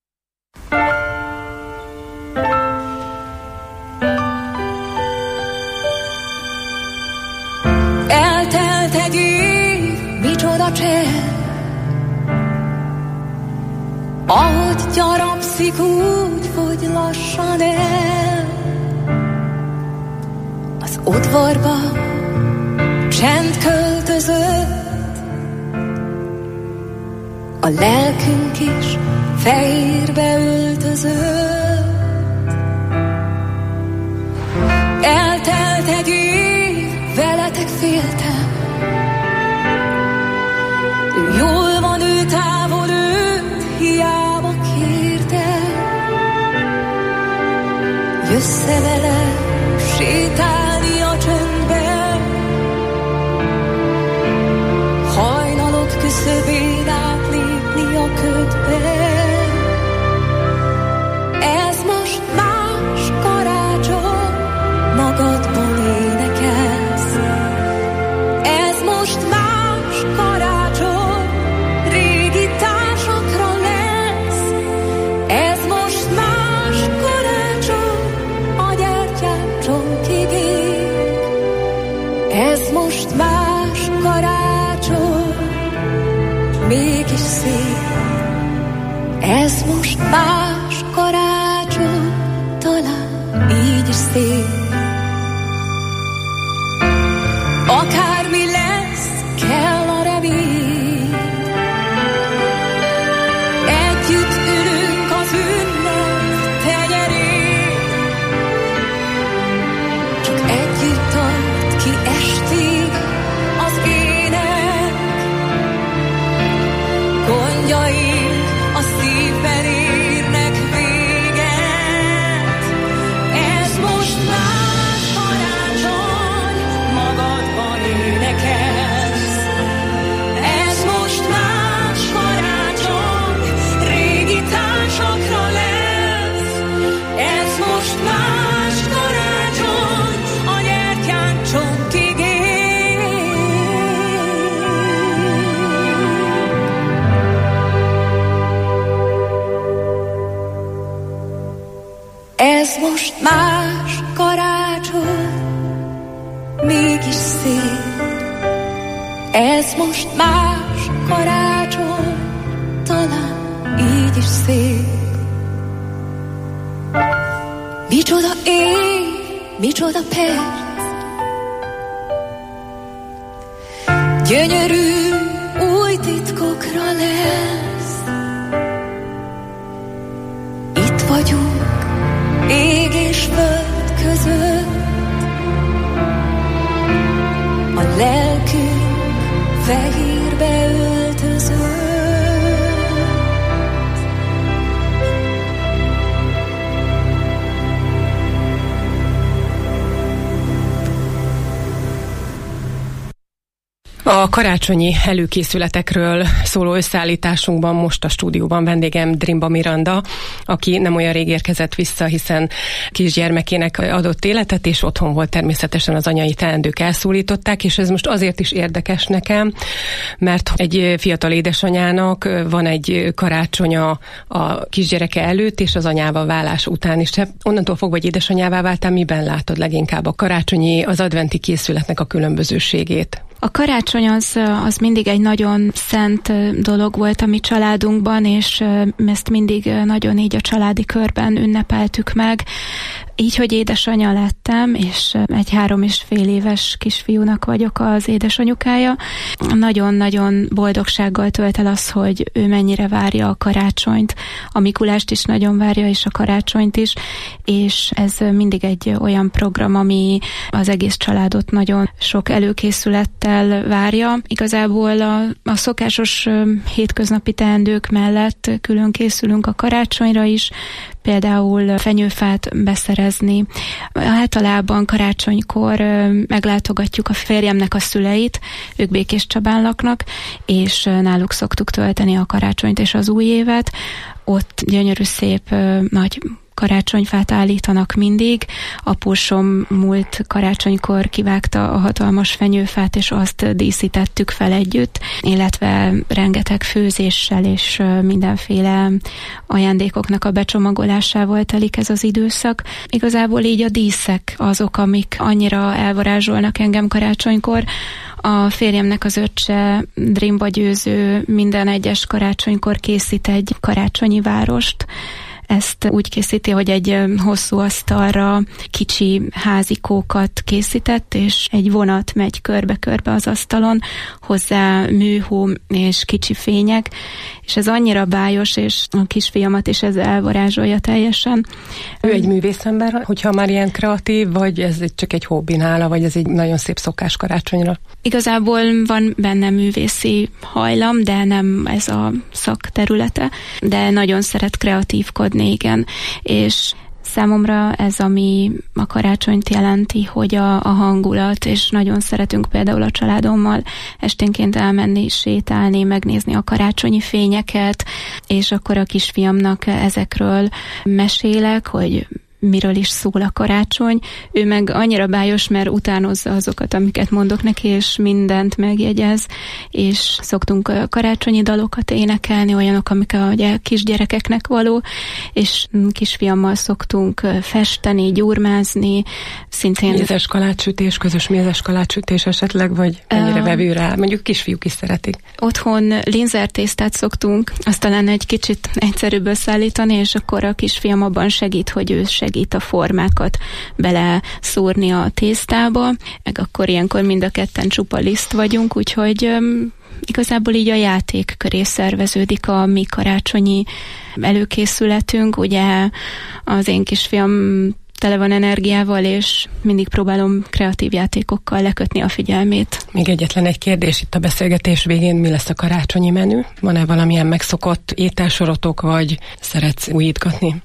K: Eltelt egy év, micsoda csend, ahogy gyarapszik, úgy fogy lassan el. Az udvarba csend költözött, a lelkünk is fehérbe öltözött. Eltelt egy év, veletek féltem, ő jól van, ő távol, őt hiába kértem. Jössze vele sétálni a csöndben, hajnalok küszöbén átlépni a ködbe. Ez most más karácsony, magadból énekelsz. Ez most más karácsony, régi társakra lesz. Ez most más karácsony, a gyermek mégis szép. Ez most más karácsony, talán így is szép. Akármi lesz, kell a remény. Együtt ülünk az ünnep tenyerén. Csak együtt tart ki estig az ének. Gondjaink a szívben érnek véget. Ez most más karácsony, magadban énekelsz. Ez most más karácsony, régi társakra lesz. Ez most más karácsony, a gyertyán csonkig él. Ez most más karácsony, mégis szép. Ez most más karácsony, talán így is szép. Micsoda éj, micsoda perc, gyönyörű új titkokra lesz. Itt vagyunk, ég és föld között, a lelkünk fehérbe öltözött.
E: A karácsonyi előkészületekről szóló összeállításunkban most a stúdióban vendégem Drimba Miranda, aki nem olyan rég érkezett vissza, hiszen kisgyermekének adott életet, és otthon volt természetesen, az anyai teendők elszólították, és ez most azért is érdekes nekem, mert egy fiatal édesanyának van egy karácsonya a kisgyereke előtt, és az anyával válás után is. Onnantól fogva, hogy édesanyává váltál, miben látod leginkább a karácsonyi, az adventi készületnek a különbözőségét?
L: A karácsony az, az mindig egy nagyon szent dolog volt a mi családunkban, és ezt mindig nagyon így a családi körben ünnepeltük meg. Így, hogy édesanyja lettem, és egy három és fél éves kisfiúnak vagyok az édesanyukája, nagyon-nagyon boldogsággal tölt el az, hogy ő mennyire várja a karácsonyt. A Mikulást is nagyon várja, és a karácsonyt is, és ez mindig egy olyan program, ami az egész családot nagyon sok előkészülettel várja. Igazából a, a szokásos hétköznapi teendők mellett külön készülünk a karácsonyra is, például fenyőfát beszerezni. Általában karácsonykor meglátogatjuk a férjemnek a szüleit, ők Békéscsabán laknak, és náluk szoktuk tölteni a karácsonyt és az új évet. Ott gyönyörű szép nagy karácsonyfát állítanak mindig. Apósom múlt karácsonykor kivágta a hatalmas fenyőfát, és azt díszítettük fel együtt, illetve rengeteg főzéssel és mindenféle ajándékoknak a becsomagolásával telik ez az időszak. Igazából így a díszek azok, amik annyira elvarázsolnak engem karácsonykor. A férjemnek az öccse, Drimba Győző, minden egyes karácsonykor készít egy karácsonyi várost. Ezt úgy készíti, hogy egy hosszú asztalra kicsi házikókat készített, és egy vonat megy körbe-körbe az asztalon, hozzá műhó és kicsi fények, és ez annyira bájos, és a kisfiamat is ez elvarázsolja teljesen.
E: Ő egy művészember, hogyha már ilyen kreatív, vagy ez csak egy hobbi nála, vagy ez egy nagyon szép szokás karácsonyra?
L: Igazából van benne művészi hajlam, de nem ez a szakterülete, de nagyon szeret kreatívkodni, igen, és számomra ez, ami a karácsonyt jelenti, hogy a, a hangulat, és nagyon szeretünk például a családommal esténként elmenni, sétálni, megnézni a karácsonyi fényeket, és akkor a kisfiamnak ezekről mesélek, hogy miről is szól a karácsony. Ő meg annyira bájos, mert utánozza azokat, amiket mondok neki, és mindent megjegyez, és szoktunk karácsonyi dalokat énekelni, olyanok, amik a ugye, kisgyerekeknek való, és kisfiammal szoktunk festeni, gyurmázni, szintén...
E: Mézes kalácssütés, közös mézes kalácssütés esetleg, vagy ennyire vevő rá? Mondjuk kisfiúk is szeretik. Otthon linzertésztát szoktunk, azt talán egy kicsit egyszerűbb összeállítani, és akkor a kisfiam abban segít, hogy ő segít a formákat bele szúrni a tésztába, meg akkor ilyenkor mind a ketten csupa liszt vagyunk, úgyhogy um, igazából így a játék köré szerveződik a mi karácsonyi előkészületünk. Ugye az én kisfiam tele van energiával, és mindig próbálom kreatív játékokkal lekötni a figyelmét. Még egyetlen egy kérdés itt a beszélgetés végén, mi lesz a karácsonyi menü? Van-e valamilyen megszokott ételsorotok, vagy szeretsz újítgatni?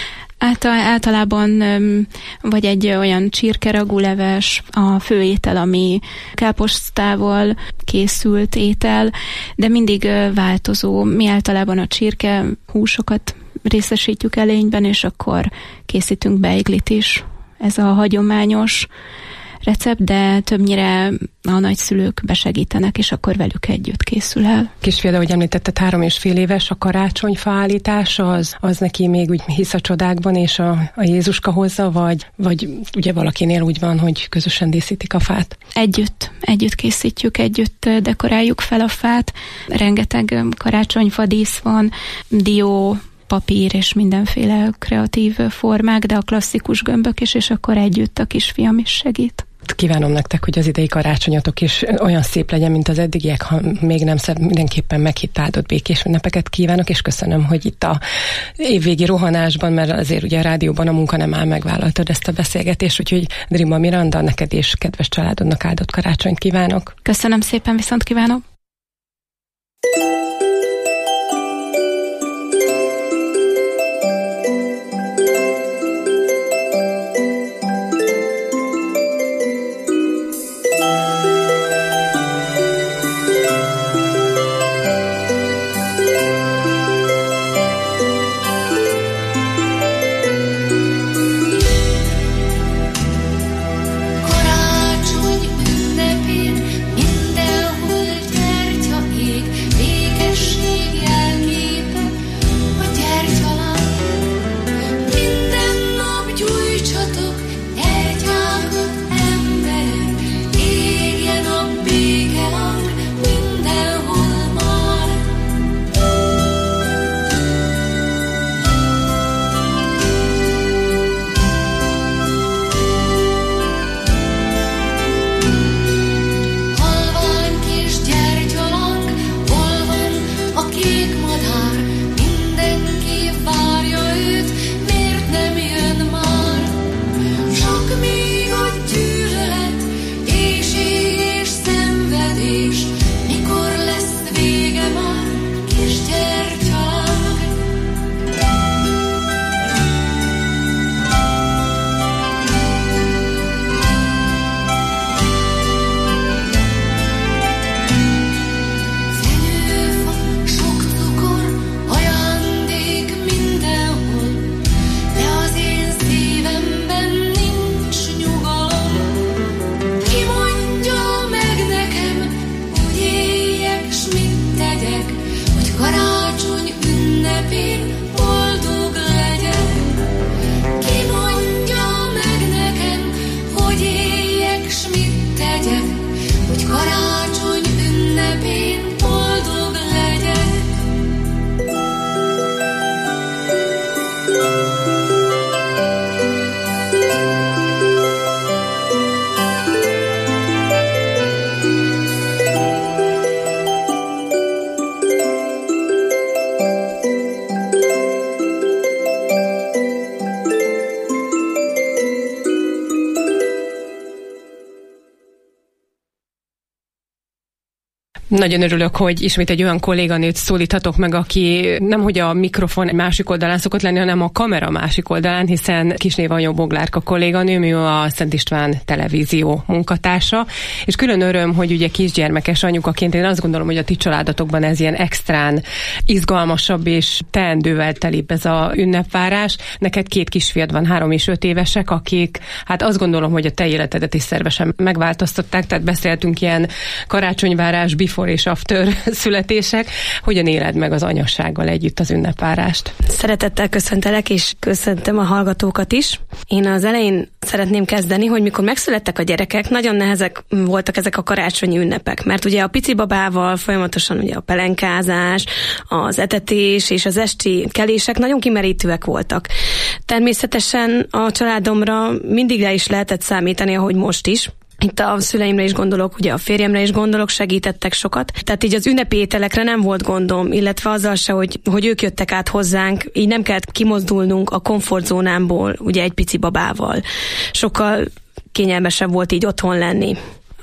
E: Általában vagy egy olyan csirkeragúleves, a főétel, ami káposztával készült étel, de mindig változó. Mi általában a csirke húsokat részesítjük elényben, és akkor készítünk beiglit is. Ez a hagyományos recept, de többnyire a nagyszülők besegítenek, és akkor velük együtt készül el. Kisfiad, ahogy említetted, három és fél éves, a karácsonyfa állítása, az, az neki még úgy hisz a csodákban, és a, a Jézuska hozza, vagy, vagy ugye valakinél úgy van, hogy közösen díszítik a fát? Együtt, együtt készítjük, együtt dekoráljuk fel a fát. Rengeteg karácsonyfa dísz van, dió, papír és mindenféle kreatív formák, de a klasszikus gömbök is, és akkor együtt a kisfiam is segít. Kívánom nektek, hogy az idei karácsonyatok is olyan szép legyen, mint az eddigiek, ha még nem szed, mindenképpen meghitt áldott békés ünnepeket kívánok, és köszönöm, hogy itt a évvégi rohanásban, mert azért ugye a rádióban a munka nem áll, megvállaltad ezt a beszélgetést, úgyhogy Drima Miranda, neked és kedves családodnak áldott karácsonyt kívánok. Köszönöm szépen, viszont kívánok!
K: Karácsony ünnepén mindenhol te
E: Nagyon örülök, hogy ismét egy olyan kolléganőt szólíthatok meg, aki nemhogy a mikrofon másik oldalán szokott lenni, hanem a kamera másik oldalán, hiszen Kisnévanyó Boglárka kolléganőm, ő a Szent István televízió munkatársa, és külön öröm, hogy ugye kisgyermekes anyukaként én azt gondolom, hogy a ti családotokban ez ilyen extrán izgalmasabb és teendővel telibb ez a ünnepvárás. Neked két kisfiad van, három és öt évesek, akik hát azt gondolom, hogy a te életedet is szervesen megváltoztatták, tehát beszéltünk ilyen karácsonyvárás, before és after születések. Hogyan éled meg az anyassággal együtt az ünnepvárást?
M: Szeretettel köszöntelek, és köszöntöm a hallgatókat is. Én az elején szeretném kezdeni, hogy mikor megszülettek a gyerekek, nagyon nehezek voltak ezek a karácsonyi ünnepek, mert ugye a pici babával folyamatosan ugye a pelenkázás, az etetés és az esti kelések nagyon kimerítőek voltak. Természetesen a családomra mindig le is lehetett számítani, ahogy most is. Itt a szüleimre is gondolok, ugye a férjemre is gondolok, segítettek sokat. Tehát így az ünnepi ételekre nem volt gondom, illetve azzal se, hogy, hogy ők jöttek át hozzánk, így nem kellett kimozdulnunk a komfortzónámból, ugye egy pici babával. Sokkal kényelmesebb volt így otthon lenni.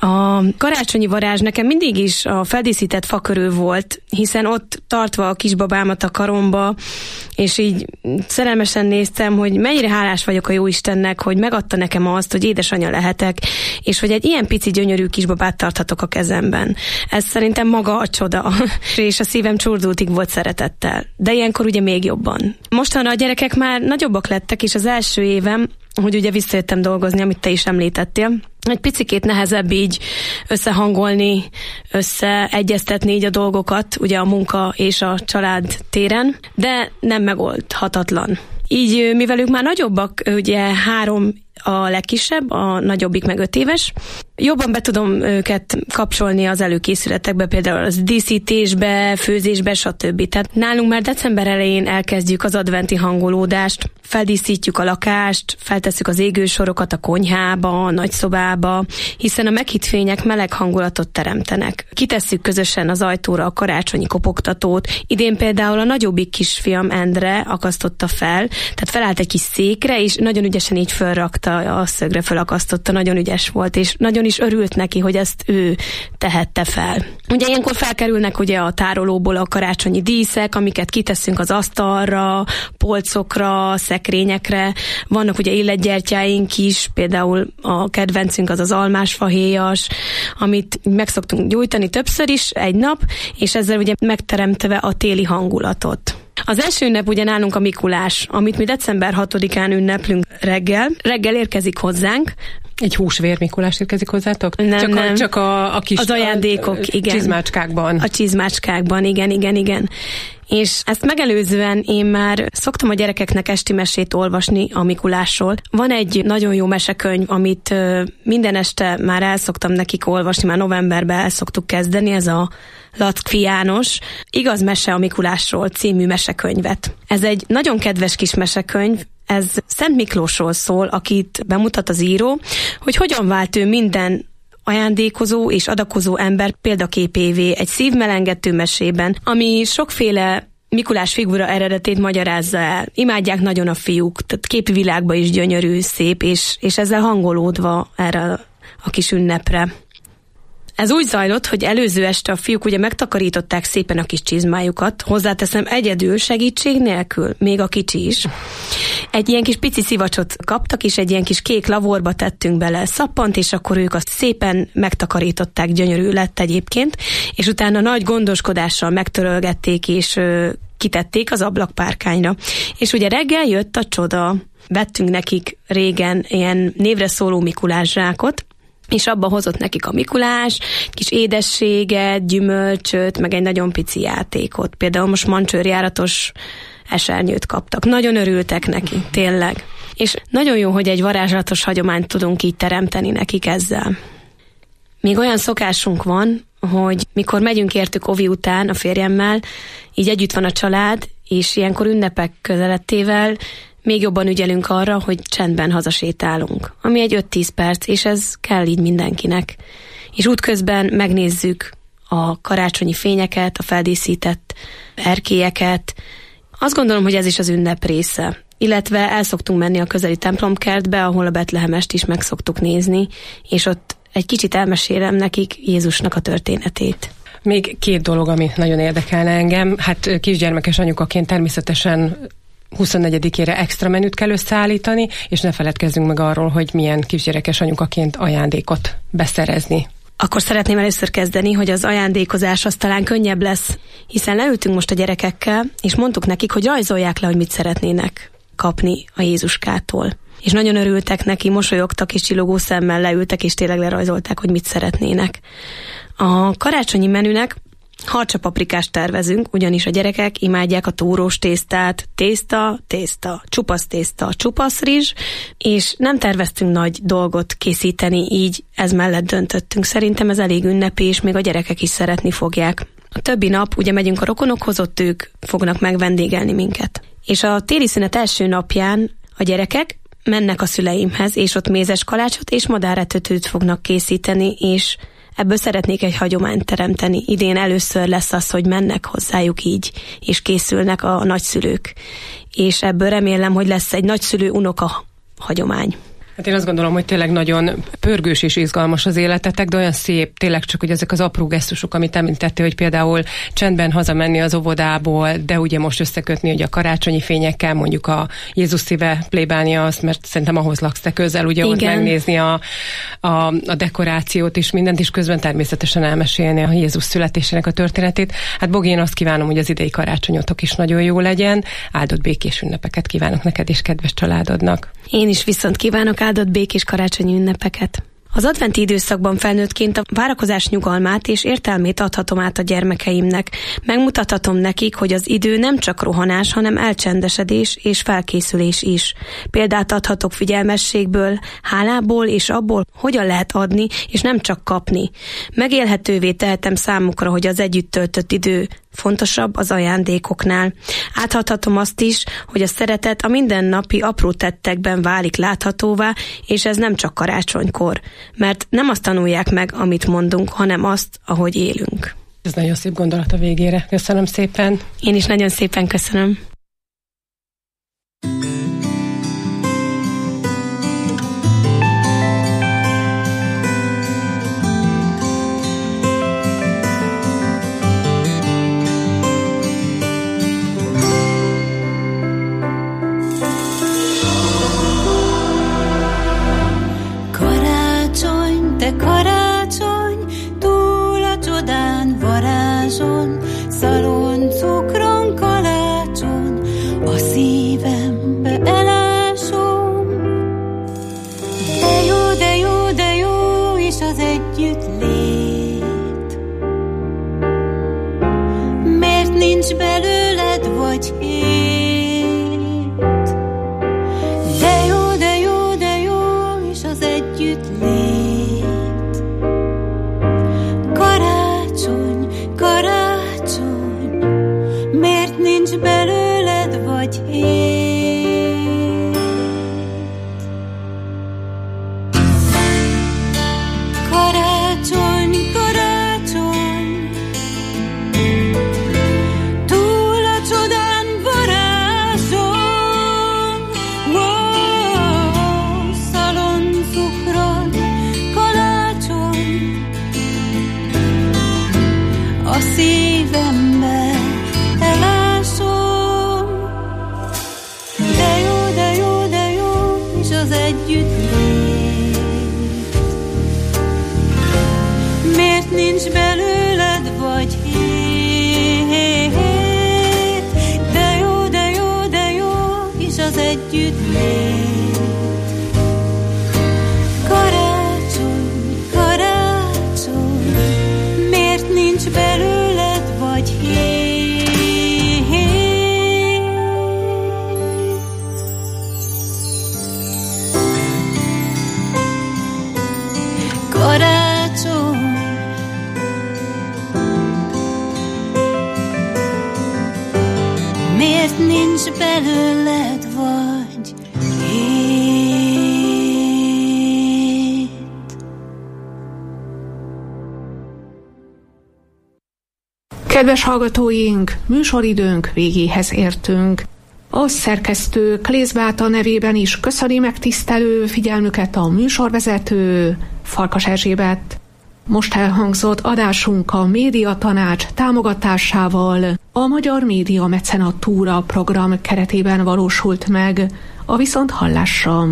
M: A karácsonyi varázs nekem mindig is a feldíszített fa körül volt, hiszen ott tartva a kisbabámat a karomba, és így szerelmesen néztem, hogy mennyire hálás vagyok a Jóistennek, hogy megadta nekem azt, hogy édesanyja lehetek, és hogy egy ilyen pici gyönyörű kisbabát tarthatok a kezemben. Ez szerintem maga a csoda, és a szívem csordultig volt szeretettel. De ilyenkor ugye még jobban. Mostanra a gyerekek már nagyobbak lettek, és az első évem, hogy ugye visszajöttem dolgozni, amit te is említettél, egy picikét nehezebb így összehangolni, összeegyeztetni így a dolgokat, ugye a munka és a család téren, de nem megoldhatatlan. Így, mivel ők már nagyobbak, ugye három a legkisebb, a nagyobbik meg öt éves, jobban be tudom őket kapcsolni az előkészületekbe, például az díszítésbe, főzésbe, stb. Tehát nálunk már december elején elkezdjük az adventi hangolódást, feldíszítjük a lakást, feltesszük az égősorokat a konyhába, a nagyszobába, hiszen a meghitt fények meleg hangulatot teremtenek. Kitesszük közösen az ajtóra a karácsonyi kopogtatót. Idén például a nagyobbik kisfiam Endre akasztotta fel, tehát felállt egy kis székre, és nagyon ügyesen így fölrakta, a szögre felakasztotta, nagyon ügyes volt, és nagyon is örült neki, hogy ezt ő tehette fel. Ugye ilyenkor felkerülnek ugye a tárolóból a karácsonyi díszek, amiket kiteszünk az asztalra, polcokra, szekrényekre. Vannak ugye illetgyertyáink is, például a kedvencünk az az almásfahéjas, amit meg szoktunk gyújtani többször is egy nap, és ezzel ugye megteremtve a téli hangulatot. Az első ünnep ugye nálunk a Mikulás, amit mi december hatodikán ünneplünk reggel. Reggel érkezik hozzánk.
E: Egy húsvér Mikulás érkezik hozzátok?
M: Nem,
E: csak
M: nem.
E: A, csak a, a kis...
M: Az ajándékok,
E: a,
M: igen.
E: Csizmácskákban.
M: A csizmácskákban, igen, igen, igen. És ezt megelőzően én már szoktam a gyerekeknek esti mesét olvasni a Mikulásról. Van egy nagyon jó mesekönyv, amit ö, minden este már el szoktam nekik olvasni, már novemberben el szoktuk kezdeni, ez a Lackfi János Igaz mese a Mikulásról című mesekönyvet. Ez egy nagyon kedves kis mesekönyv, ez Szent Miklósról szól, akit bemutat az író, hogy hogyan vált ő minden ajándékozó és adakozó ember példaképévé egy szívmelengető mesében, ami sokféle Mikulás figura eredetét magyarázza el. Imádják nagyon a fiúk, tehát képi világban is gyönyörű, szép, és, és ezzel hangolódva erre a kis ünnepre. Ez úgy zajlott, hogy előző este a fiúk ugye megtakarították szépen a kis csizmájukat, hozzáteszem egyedül, segítség nélkül, még a kicsi is. Egy ilyen kis pici szivacsot kaptak, és egy ilyen kis kék lavorba tettünk bele szappant, és akkor ők azt szépen megtakarították, gyönyörű lett egyébként, és utána nagy gondoskodással megtörölgették, és ö, kitették az ablakpárkányra. És ugye reggel jött a csoda, vettünk nekik régen ilyen névre szóló Mikulás zsákot, és abba hozott nekik a Mikulás, kis édességet, gyümölcsöt, meg egy nagyon pici játékot. Például most mancsőrjáratos esernyőt kaptak. Nagyon örültek neki, tényleg. És nagyon jó, hogy egy varázslatos hagyományt tudunk így teremteni nekik ezzel. Még olyan szokásunk van, hogy mikor megyünk értük ovi után a férjemmel, így együtt van a család, és ilyenkor ünnepek közelettével még jobban ügyelünk arra, hogy csendben hazasétálunk, ami egy öt-tíz perc, és ez kell így mindenkinek. És útközben megnézzük a karácsonyi fényeket, a feldíszített erkélyeket. Azt gondolom, hogy ez is az ünnep része. Illetve el szoktunk menni a közeli templomkertbe, ahol a Betlehemest is meg szoktuk nézni, és ott egy kicsit elmesélem nekik Jézusnak a történetét.
E: Még két dolog, ami nagyon érdekelne engem. Hát kisgyermekes anyukaként természetesen huszonnegyedikére extra menüt kell összeállítani, és ne feledkezzünk meg arról, hogy milyen kisgyerekes anyukaként ajándékot beszerezni.
M: Akkor szeretném először kezdeni, hogy az ajándékozás az talán könnyebb lesz, hiszen leültünk most a gyerekekkel, és mondtuk nekik, hogy rajzolják le, hogy mit szeretnének kapni a Jézuskától. És nagyon örültek neki, mosolyogtak, és csillogó szemmel leültek, és tényleg lerajzolták, hogy mit szeretnének. A karácsonyi menünek harcsapaprikást tervezünk, ugyanis a gyerekek imádják a túrós tésztát, tészta, tészta, csupasz tészta, csupasz rizs, és nem terveztünk nagy dolgot készíteni, így ez mellett döntöttünk. Szerintem ez elég ünnepi, és még a gyerekek is szeretni fogják. A többi nap ugye megyünk a rokonokhoz, ott ők fognak megvendégelni minket. És a téli szünet első napján a gyerekek mennek a szüleimhez, és ott mézes kalácsot és madáretetőt fognak készíteni, és ebből szeretnék egy hagyományt teremteni. Idén először lesz az, hogy mennek hozzájuk így, és készülnek a nagyszülők. És ebből remélem, hogy lesz egy nagyszülő-unoka hagyomány.
E: Hát én azt gondolom, hogy tényleg nagyon pörgős és izgalmas az életetek, de olyan szép, tényleg csak, hogy ezek az apró gesztusok, amit említettél, hogy például csendben hazamenni az óvodából, de ugye most összekötni ugye a karácsonyi fényekkel, mondjuk a Jézus szíve plébánia, azt, mert szerintem ahhoz laksz te közel, ugye ott megnézni a, a, a dekorációt és mindent, és közben természetesen elmesélni a Jézus születésének a történetét. Hát Bogi, én azt kívánom, hogy az idei karácsonyotok is nagyon jó legyen. Áldott békés ünnepeket kívánok neked és kedves családodnak.
M: Én is viszont kívánok áldott békés karácsonyi ünnepeket. Az adventi időszakban felnőttként a várakozás nyugalmát és értelmét adhatom át a gyermekeimnek. Megmutathatom nekik, hogy az idő nem csak rohanás, hanem elcsendesedés és felkészülés is. Példát adhatok figyelmességből, hálából és abból, hogyan lehet adni, és nem csak kapni. Megélhetővé tehetem számukra, hogy az együtt töltött idő fontosabb az ajándékoknál. Áthathatom azt is, hogy a szeretet a mindennapi apró tettekben válik láthatóvá, és ez nem csak karácsonykor, mert nem azt tanulják meg, amit mondunk, hanem azt, ahogy élünk.
E: Ez nagyon szép gondolat a végére. Köszönöm szépen.
M: Én is nagyon szépen köszönöm.
K: Te karácsony, túl a csodán varázson, szalon, cukron, kalácson, a szívembe elásom. De jó, de jó, de jó is az együttlét. Miért nincs belőled vagy hét? De jó, de jó, de jó is az együttlét. Nincs belőled vagy én. Karácsony, karácsony, túl a csodán varázson. Wow, szalon, cukron, kalácson, a szívembe az együttlét. Miért nincs belőled vagy hét? De jó, de jó, de jó is az együttlét. Karácsony, karácsony, miért nincs belőled vagy hét? Karácsony, miért nincs belőled vagy hét?
D: Kedves hallgatóink, műsoridőnk végéhez értünk. A szerkesztő Klész Beáta nevében is köszöni megtisztelő figyelmüket a műsorvezető Farkas Erzsébet. Most elhangzott adásunk a Médiatanács támogatásával a Magyar Média Mecenatúra program keretében valósult meg. A viszonthallásra!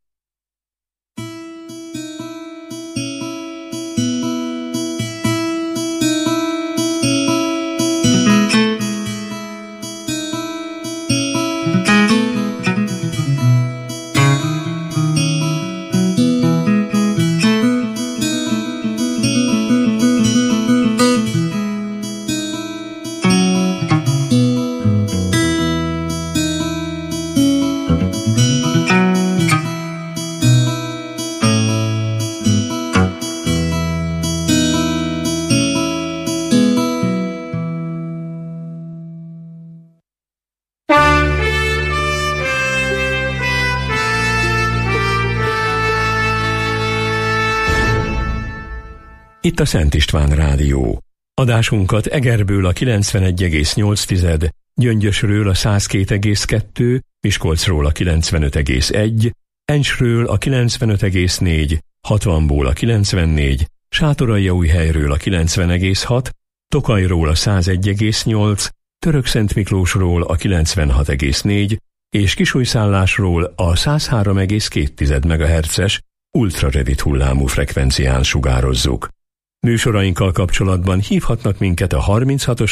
A: Itt a Szent István Rádió. Adásunkat Egerből a kilencvenegy egész nyolc, Gyöngyösről a száz két egész kettő, Miskolcról a kilencvenöt egész egy, Encsről a kilencvenöt egész négy, hatvanból a kilencvennégy, Sátoraljaújhelyről a kilencven egész hat, Tokajról a száz egy egész nyolc, Törökszentmiklósról a kilencvenhat egész négy és Kisújszállásról a száz három egész két megahertzes ultrarövid hullámú frekvencián sugározzuk. Műsorainkkal kapcsolatban hívhatnak minket a harminchatos